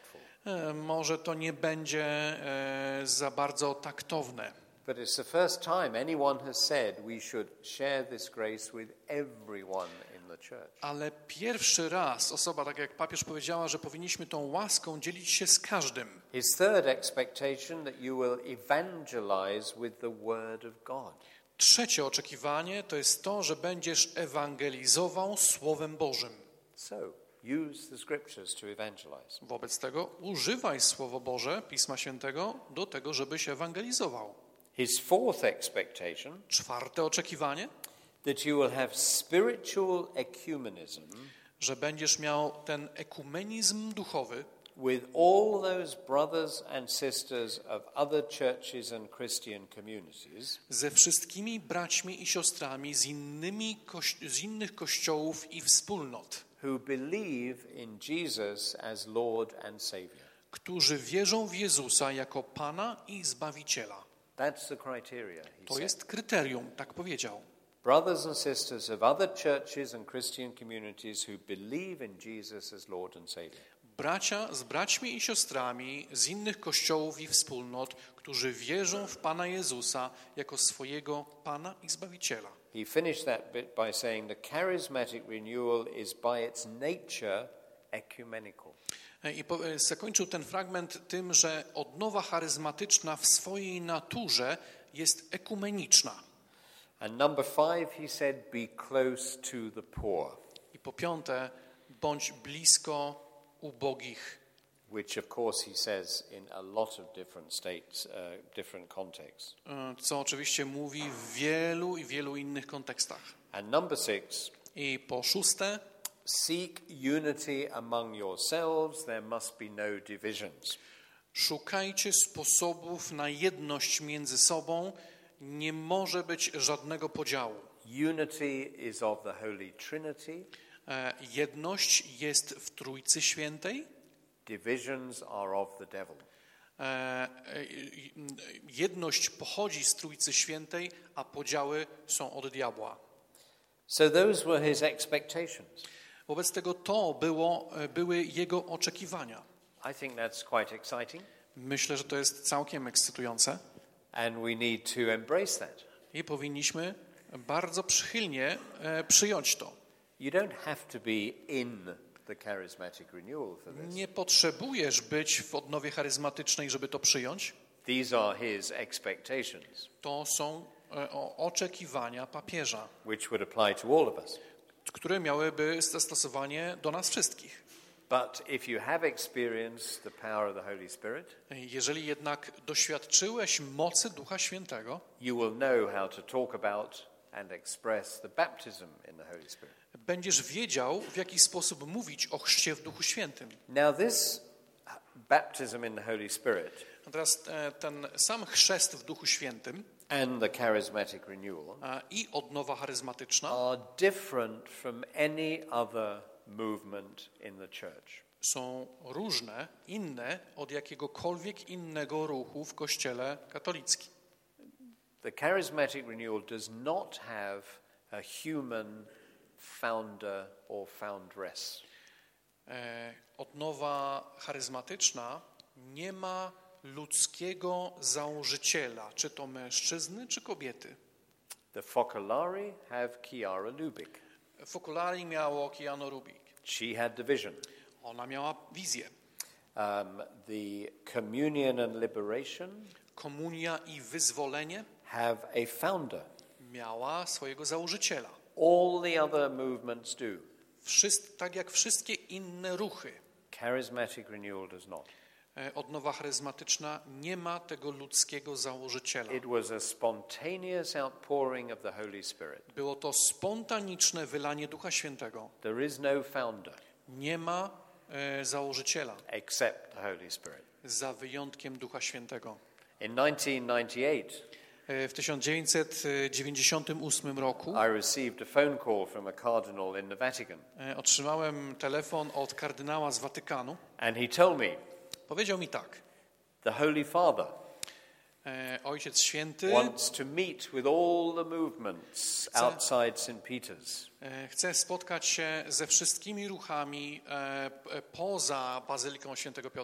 Może to nie będzie za bardzo taktowne. But it's the first time anyone has said we should share this grace with everyone in the church. Ale pierwszy raz osoba, tak jak papież powiedziała, że powinniśmy tą łaską dzielić się z każdym. His third expectation that you will evangelize with the word of God. Trzecie oczekiwanie to jest to, że będziesz ewangelizował Słowem Bożym. So, use the scriptures to evangelize. Wobec tego używaj Słowo Boże, Pisma Świętego, do tego, żebyś ewangelizował. His fourth expectation, Czwarte oczekiwanie, that you will have spiritual ecumenism że będziesz miał ten ekumenizm duchowy with all those brothers and sisters of other churches and Christian communities ze wszystkimi braćmi i siostrami z innych kościołów i wspólnot, who believe in Jesus as Lord and Savior. którzy wierzą w Jezusa jako Pana i Zbawiciela. That's the criteria, he To said. jest kryterium, tak powiedział. Brothers and sisters of other churches and Christian communities who believe in Jesus as Lord and Savior. Bracia z braćmi i siostrami z innych kościołów i wspólnot, którzy wierzą w Pana Jezusa jako swojego Pana i Zbawiciela. He finished that bit by saying the charismatic renewal is by its nature ecumenical. I zakończył ten fragment tym, że odnowa charyzmatyczna w swojej naturze jest ekumeniczna. And number 5, he said, be close to the poor, I po piąte, bądź blisko ubogich, which of course he says in a lot of different states, different contexts. co oczywiście mówi w wielu innych kontekstach. And number 6, I po szóste, seek unity among yourselves, there must be no divisions. szukajcie sposobów na jedność między sobą, nie może być żadnego podziału. Unity is of the Holy Trinity. Jedność jest w Trójcy Świętej. Divisions are of the devil. Jedność pochodzi z Trójcy Świętej, a podziały są od diabła. So those were his expectations. Wobec tego były jego oczekiwania. I think that's quite exciting, Myślę, że to jest całkiem ekscytujące and we need to embrace that. i powinniśmy bardzo przychylnie przyjąć to. You don't have to be in the charismatic renewal for this. Nie potrzebujesz być w odnowie charyzmatycznej, żeby to przyjąć. These are his expectations, To są oczekiwania papieża, which would apply to all of us. które miałyby zastosowanie do nas wszystkich. But if you have experienced the power of the Holy Spirit, Jeżeli jednak doświadczyłeś mocy Ducha Świętego, you will know how to talk about and express the baptism in the Holy Spirit. będziesz wiedział, w jaki sposób mówić o chrzcie w Duchu Świętym. Now this baptism in the Holy Spirit A teraz ten sam chrzest w Duchu Świętym and the charismatic renewal i odnowa charyzmatyczna are different from any other movement in the church. są różne, inne od jakiegokolwiek innego ruchu w Kościele katolickim. The charismatic renewal does not have a human founder or foundress. Odnowa charyzmatyczna nie ma ludzkiego założyciela, czy to mężczyzny, czy kobiety. The Focolari have Chiara Lubick. Focolari miało Keanu Rubik. She had the vision. Ona miała wizję. The Communion and Liberation Komunia i wyzwolenie have a founder. miała swojego założyciela. All the other movements do. Tak jak wszystkie inne ruchy. Charismatic renewal does not. Odnowa charyzmatyczna nie ma tego ludzkiego założyciela. It was a spontaneous outpouring of the Holy Spirit. Było to spontaniczne wylanie Ducha Świętego. There is no founder Nie ma założyciela, except the Holy Spirit. za wyjątkiem Ducha Świętego. In 1998, W 1998 roku I received a phone call from a cardinal in the Vatican, otrzymałem telefon od kardynała z Watykanu. and he told me, Powiedział mi tak: the Holy Father Ojciec Święty wants to meet with all the movements outside St. Peter's. chce spotkać się ze wszystkimi ruchami poza Bazyliką Świętego Piotra.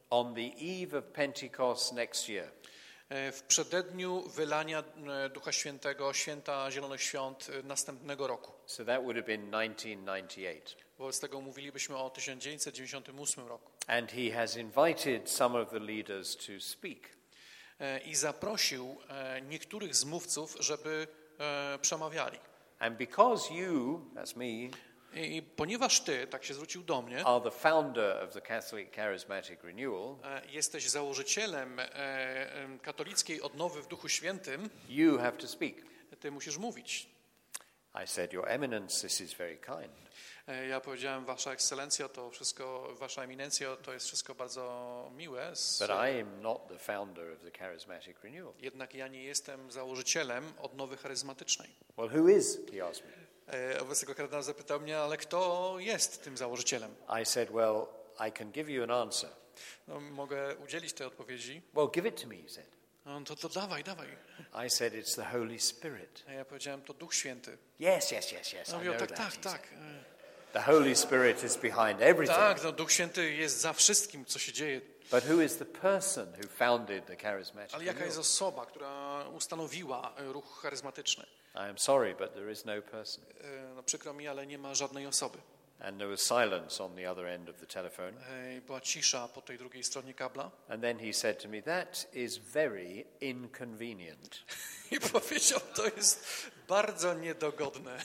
on the eve of Pentecost next year. W przededniu wylania Ducha Świętego, święta Zielonych Świąt następnego roku. So that would have been 1998. Wobec tego mówilibyśmy o 1998 roku. And he has invited some of the leaders to speak. I zaprosił niektórych z mówców, żeby przemawiali. And because you, that's me, I ponieważ ty, tak się zwrócił do mnie, are the founder of the Catholic Charismatic Renewal, jesteś założycielem katolickiej odnowy w Duchu Świętym, you have to speak. ty musisz mówić. I said, Your Eminence, this is very kind. Ja powiedziałem, Wasza Ekscelencjo, to wszystko, Wasza Eminencjo, to jest wszystko bardzo miłe. But I am not the founder of the Charismatic Renewal. Jednak ja nie jestem założycielem odnowy charyzmatycznej. Well, who is? He asked me. Wobec tego kardynał zapytał mnie, ale kto jest tym założycielem? I said, well, I can give you an answer. No, mogę udzielić tej odpowiedzi. Well, give it to me, he said. No, to dawaj. I said, it's the Holy Spirit. A ja powiedziałem, to Duch Święty. Yes, No, I mówił, know tak. that. He said. The Holy Spirit is behind everything. Tak, no, Duch Święty jest za wszystkim, co się dzieje. But who is the person who founded the Charismatic Ale jaka jest Renewal? osoba, która ustanowiła ruch charyzmatyczny? I am sorry, but there is no person. No, przykro mi, ale nie ma żadnej osoby. And there was silence on the other end of the telephone. Była cisza po tej drugiej stronie kabla. And then he said to me, that is very inconvenient. I powiedział, to jest bardzo niedogodne.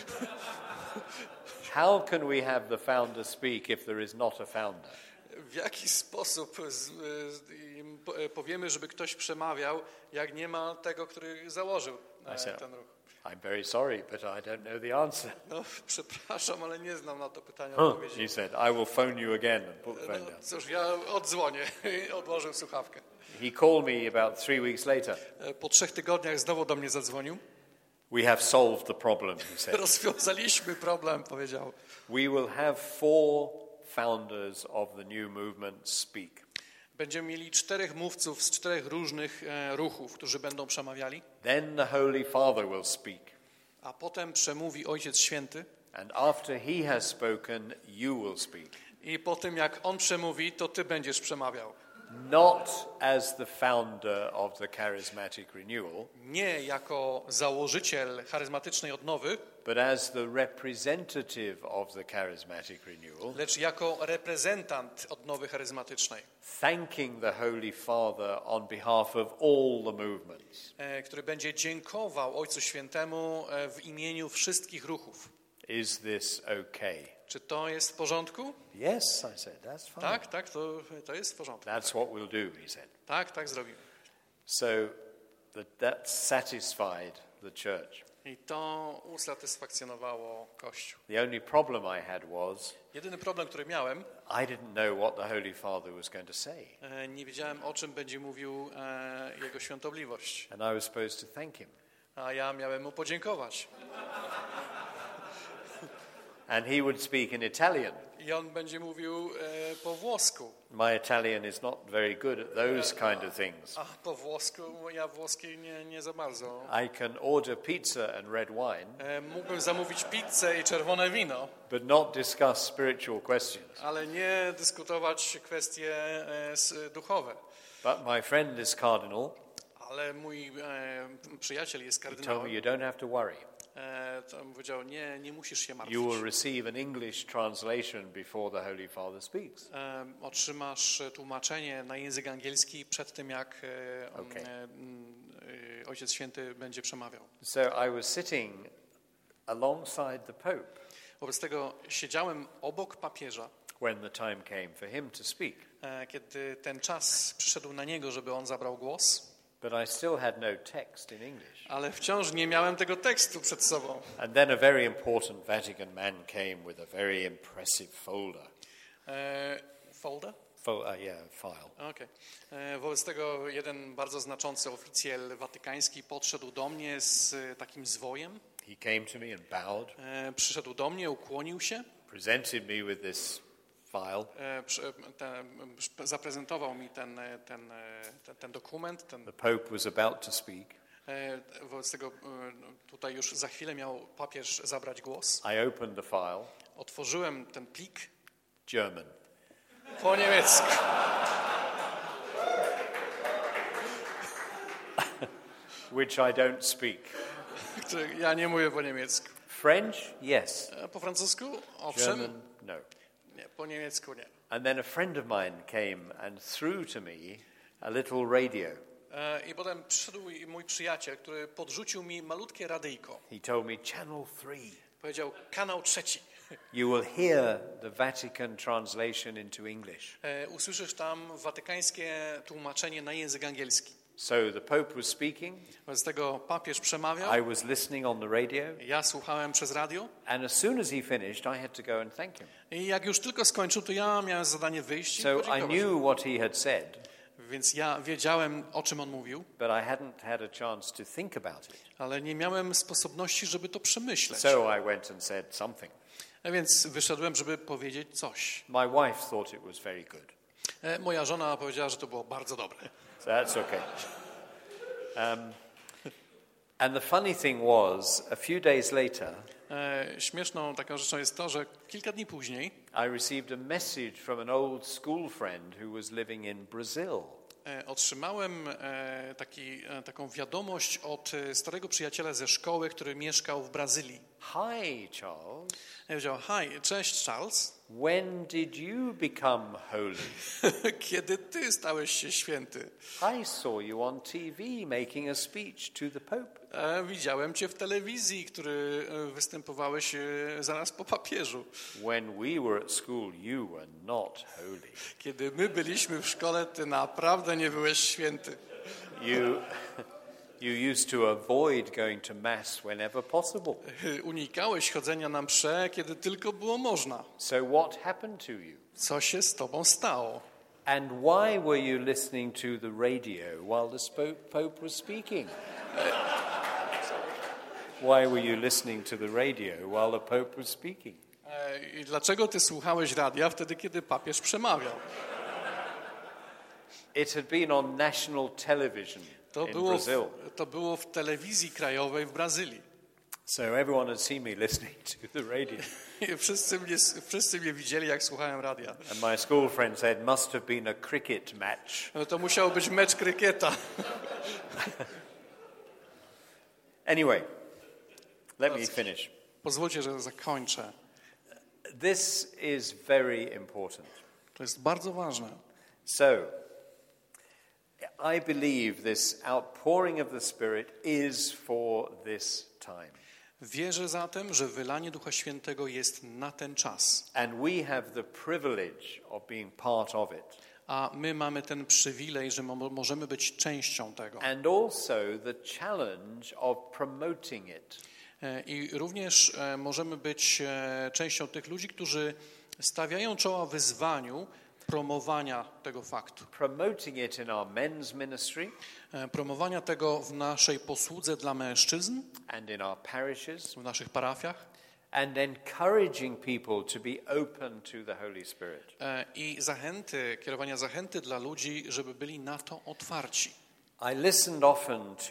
How can we have the founder speak if there is not a founder? W jaki sposób powiemy, żeby ktoś przemawiał, jak nie ma tego, który założył ten ruch? I'm very sorry, but I don't know the answer. No, przepraszam, ale nie znam na to pytanie He odpowiedzi. said, I will phone you again and put the phone No, down. cóż, ja oddzwonię i odłożył słuchawkę. He called me about 3 weeks later. Po 3 tygodniach znowu do mnie zadzwonił. We have solved the problem, he said. Rozwiązaliśmy problem, powiedział. We will have 4 founders of the new movement speak. Będziemy mieli 4 mówców z 4 różnych ruchów, którzy będą przemawiali. Then the Holy Father will speak. A potem przemówi Ojciec Święty. And after he has spoken, you will speak. I po tym, jak on przemówi, to ty będziesz przemawiał. Not as the founder of the Charismatic Renewal, Nie jako założyciel charyzmatycznej odnowy, but as the representative of the Charismatic Renewal, lecz jako reprezentant odnowy charyzmatycznej, thanking the Holy Father on behalf of all the movements. który będzie dziękował Ojcu Świętemu w imieniu wszystkich ruchów. Is this okay? Czy to jest w porządku? Yes, I said, that's fine. Tak, to jest w porządku. That's what we'll do, he said. Tak zrobimy. So that satisfied the church. I to usatysfakcjonowało Kościół. The only problem I had was Jedyny problem, który miałem, I didn't know what the Holy Father was going to say. nie wiedziałem, o czym będzie mówił Jego Świątobliwość. And I was supposed to thank him. A ja miałem mu podziękować. And he would speak in Italian. I on będzie mówił po włosku. My Italian is not very good at those kind of things. A po włosku, ja włoski nie za bardzo. I can order pizza and red wine, Mógłbym zamówić pizzę i czerwone wino, but not discuss spiritual questions. ale nie dyskutować kwestie duchowe. But my friend is cardinal. Ale mój przyjaciel jest He told me kardynałem. you don't have to worry. To powiedział, nie musisz się martwić. You will receive an English translation before the Holy Father speaks. Otrzymasz tłumaczenie na język angielski przed tym, jak Ojciec Święty będzie przemawiał. So I was sitting alongside the Pope Wobec tego siedziałem obok papieża, when the time came for him to speak. kiedy ten czas przyszedł na niego, żeby on zabrał głos, But I still had no text in English. ale wciąż nie miałem tego tekstu przed sobą. And then a very important Vatican man came with a very impressive folder. Folder? File. Okay. Wobec tego jeden bardzo znaczący oficjel watykański podszedł do mnie z takim zwojem. He came to me and bowed, Przyszedł do mnie, ukłonił się, presented me with this file, zaprezentował mi ten dokument. The Pope was about to speak. Wobec tego tutaj już za chwilę miał papież zabrać głos. I opened the file. Otworzyłem ten plik German. po niemiecku. which I don't speak. Ja nie mówię po niemiecku. French, yes. Po francusku? Owszem. German, no. Nie, po niemiecku nie. And then a friend of mine came and threw to me a little radio. I potem przyszedł mój przyjaciel, który podrzucił mi malutkie radyjko. He told me, Channel 3. Powiedział, kanał 3. You will hear the Vatican translation into English. Usłyszysz tam watykańskie tłumaczenie na język angielski. So the Pope was speaking. Wobec tego papież przemawiał. I was listening on the radio. Ja słuchałem przez radio. And as soon as he finished, I had to go and thank him. I jak już tylko skończył, to ja miałem zadanie wyjść i So I podziękować. knew what he had said, Więc ja wiedziałem, o czym on mówił, but I hadn't had a chance to think about it. ale nie miałem sposobności, żeby to przemyśleć. So I went and said something. A więc wyszedłem, żeby powiedzieć coś. My wife thought it was very good. Moja żona powiedziała, że to było bardzo dobre. So that's okay. And the funny thing was, a few days later, Śmieszną taką rzeczą jest to, że kilka dni później I received a message from an old school friend who was living in Brazil. otrzymałem taką wiadomość od starego przyjaciela ze szkoły, który mieszkał w Brazylii. Hi, Charles. Powiedział, cześć Charles. When did you become holy? Kiedy ty stałeś się święty? I saw you on TV making a speech to the Pope. Widziałem cię w telewizji, który występowałeś zaraz po papieżu. When we were at school, you were not holy. Kiedy my byliśmy w szkole, ty naprawdę nie byłeś święty. You used to avoid going to mass whenever possible. Unikałeś chodzenia na msze, kiedy tylko było można. So what happened to you? Co się z tobą stało? And why were you listening to the radio while the Pope was speaking? Why were you listening to the radio while the Pope was speaking? I dlaczego ty słuchałeś radia wtedy, kiedy papież przemawiał? It had been on national television in Brazil. To było w telewizji krajowej w Brazylii. So everyone had seen me listening to the radio. I wszyscy mnie widzieli, jak słuchałem radia. And my school friend said, must have been a cricket match. No to musiał być mecz krykieta. Anyway, let me finish. Pozwólcie, że zakończę. This is very important. To jest bardzo ważne. So, I believe this outpouring of the Spirit is for this time. Wierzę zatem, że wylanie Ducha Świętego jest na ten czas. And we have the privilege of being part of it. A my mamy ten przywilej, że możemy być częścią tego. And also the challenge of promoting it. I również możemy być częścią tych ludzi, którzy stawiają czoła wyzwaniu promowania tego faktu. Promoting it in our men's ministry. Promowania tego w naszej posłudze dla mężczyzn. And in our parishes. W naszych parafiach. And encouraging people to be open to the Holy Spirit. I kierowania zachęty dla ludzi, żeby byli na to otwarci. I listened often to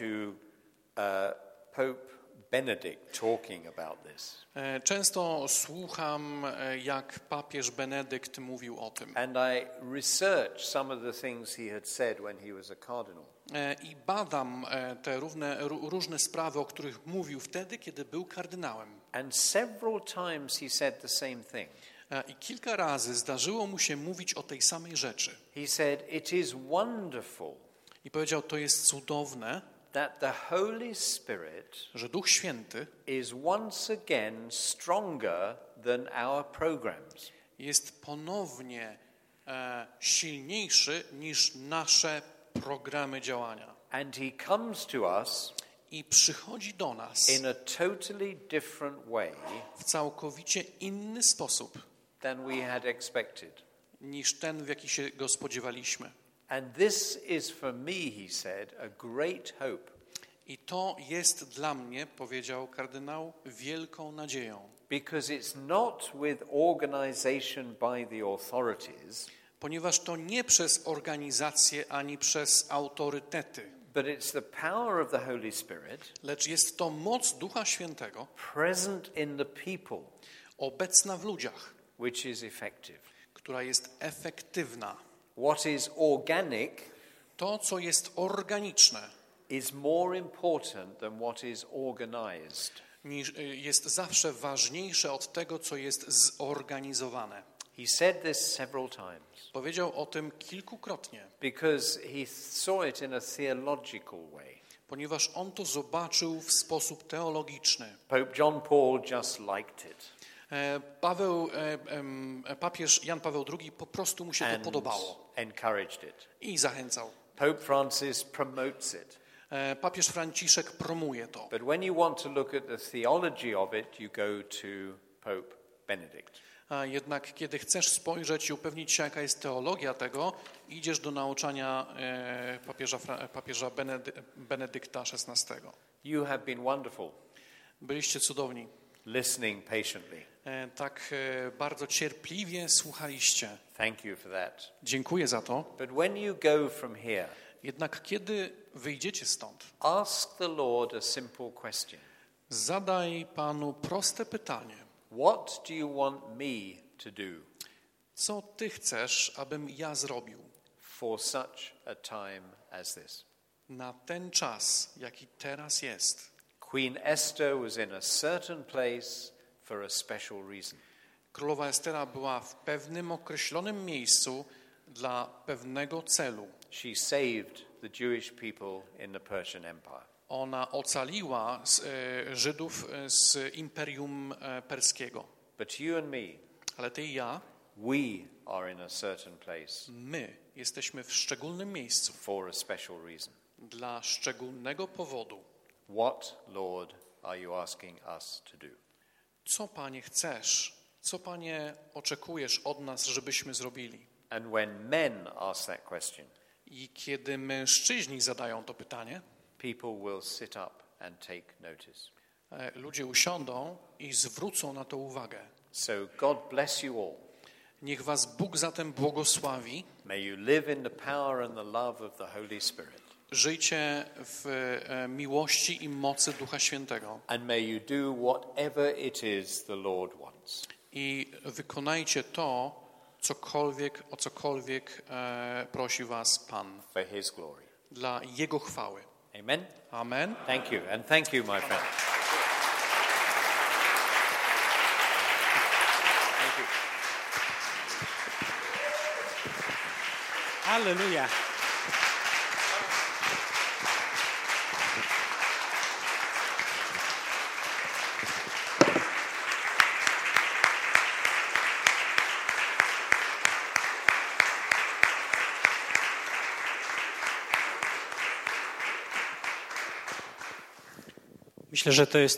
Pope Benedict talking about this. Często słucham, jak papież Benedykt mówił o tym. And I researched some of the things he had said when he was a cardinal. I badam te różne sprawy, o których mówił wtedy, kiedy był kardynałem. And several times he said the same thing. I kilka razy zdarzyło mu się mówić o tej samej rzeczy. He said, it is wonderful. I powiedział, to jest cudowne, that the Holy Spirit że Duch Święty is once again stronger than our programs. Jest ponownie silniejszy niż nasze programy działania. And he comes to us I przychodzi do nas in a totally different way w całkowicie inny sposób than we had expected. Niż ten, w jaki się go spodziewaliśmy. And this is for me, he said, a great hope. I to jest dla mnie, powiedział kardynał, wielką nadzieją. Because it's not with organization by the authorities, ponieważ to nie przez organizację ani przez autorytety, but it's the power of the Holy Spirit, lecz jest to moc Ducha Świętego, present in the people, obecna w ludziach, which is effective. która jest efektywna. What is organic To, co jest organiczne, is more important than what is organized. Jest zawsze ważniejsze od tego, co jest zorganizowane. He said this several times Powiedział o tym kilkukrotnie, because he saw it in a theological way. ponieważ on to zobaczył w sposób teologiczny. Pope John Paul just liked it Papież Jan Paweł II po prostu mu się to and podobało encouraged it. i zachęcał. Pope Francis promotes it. Papież Franciszek promuje to. But when you want to look at the theology of it, you go to Pope Benedict. A jednak kiedy chcesz spojrzeć i upewnić się, jaka jest teologia tego, idziesz do nauczania papieża Benedykta XVI. You have been wonderful, Byliście cudowni. listening patiently. Tak bardzo cierpliwie słuchaliście. Thank you for that. Dziękuję za to. But when you go from here, Jednak kiedy wyjdziecie stąd, ask the Lord a simple question. zadaj Panu proste pytanie. What do you want me to do Co Ty chcesz, abym ja zrobił for such a time as this? na ten czas, jaki teraz jest? Queen Esther was in a certain place for a special reason. Królowa Estera była w pewnym określonym miejscu dla pewnego celu. She saved the Jewish people in the Persian Empire. Ona ocaliła Żydów z Imperium Perskiego. But you and me, Ale Ty i ja, we are in a certain place my jesteśmy w szczególnym miejscu for a special reason. dla szczególnego powodu. What, Lord, are you asking us to do? Co, Panie, chcesz? Co, Panie, oczekujesz od nas, żebyśmy zrobili? And when men ask that question, I kiedy mężczyźni zadają to pytanie, people will sit up and take notice. ludzie usiądą i zwrócą na to uwagę. So God bless you all. Niech was Bóg zatem błogosławi. May you live in the power and the love of the Holy Spirit. Żyjcie w miłości i mocy Ducha Świętego. And may you do whatever it is the Lord wants. I wykonajcie to, o cokolwiek prosi was Pan. For His glory. Dla Jego chwały. Amen? Amen. Thank you. And thank you, my friend. Thank you. Hallelujah. Myślę, że to jest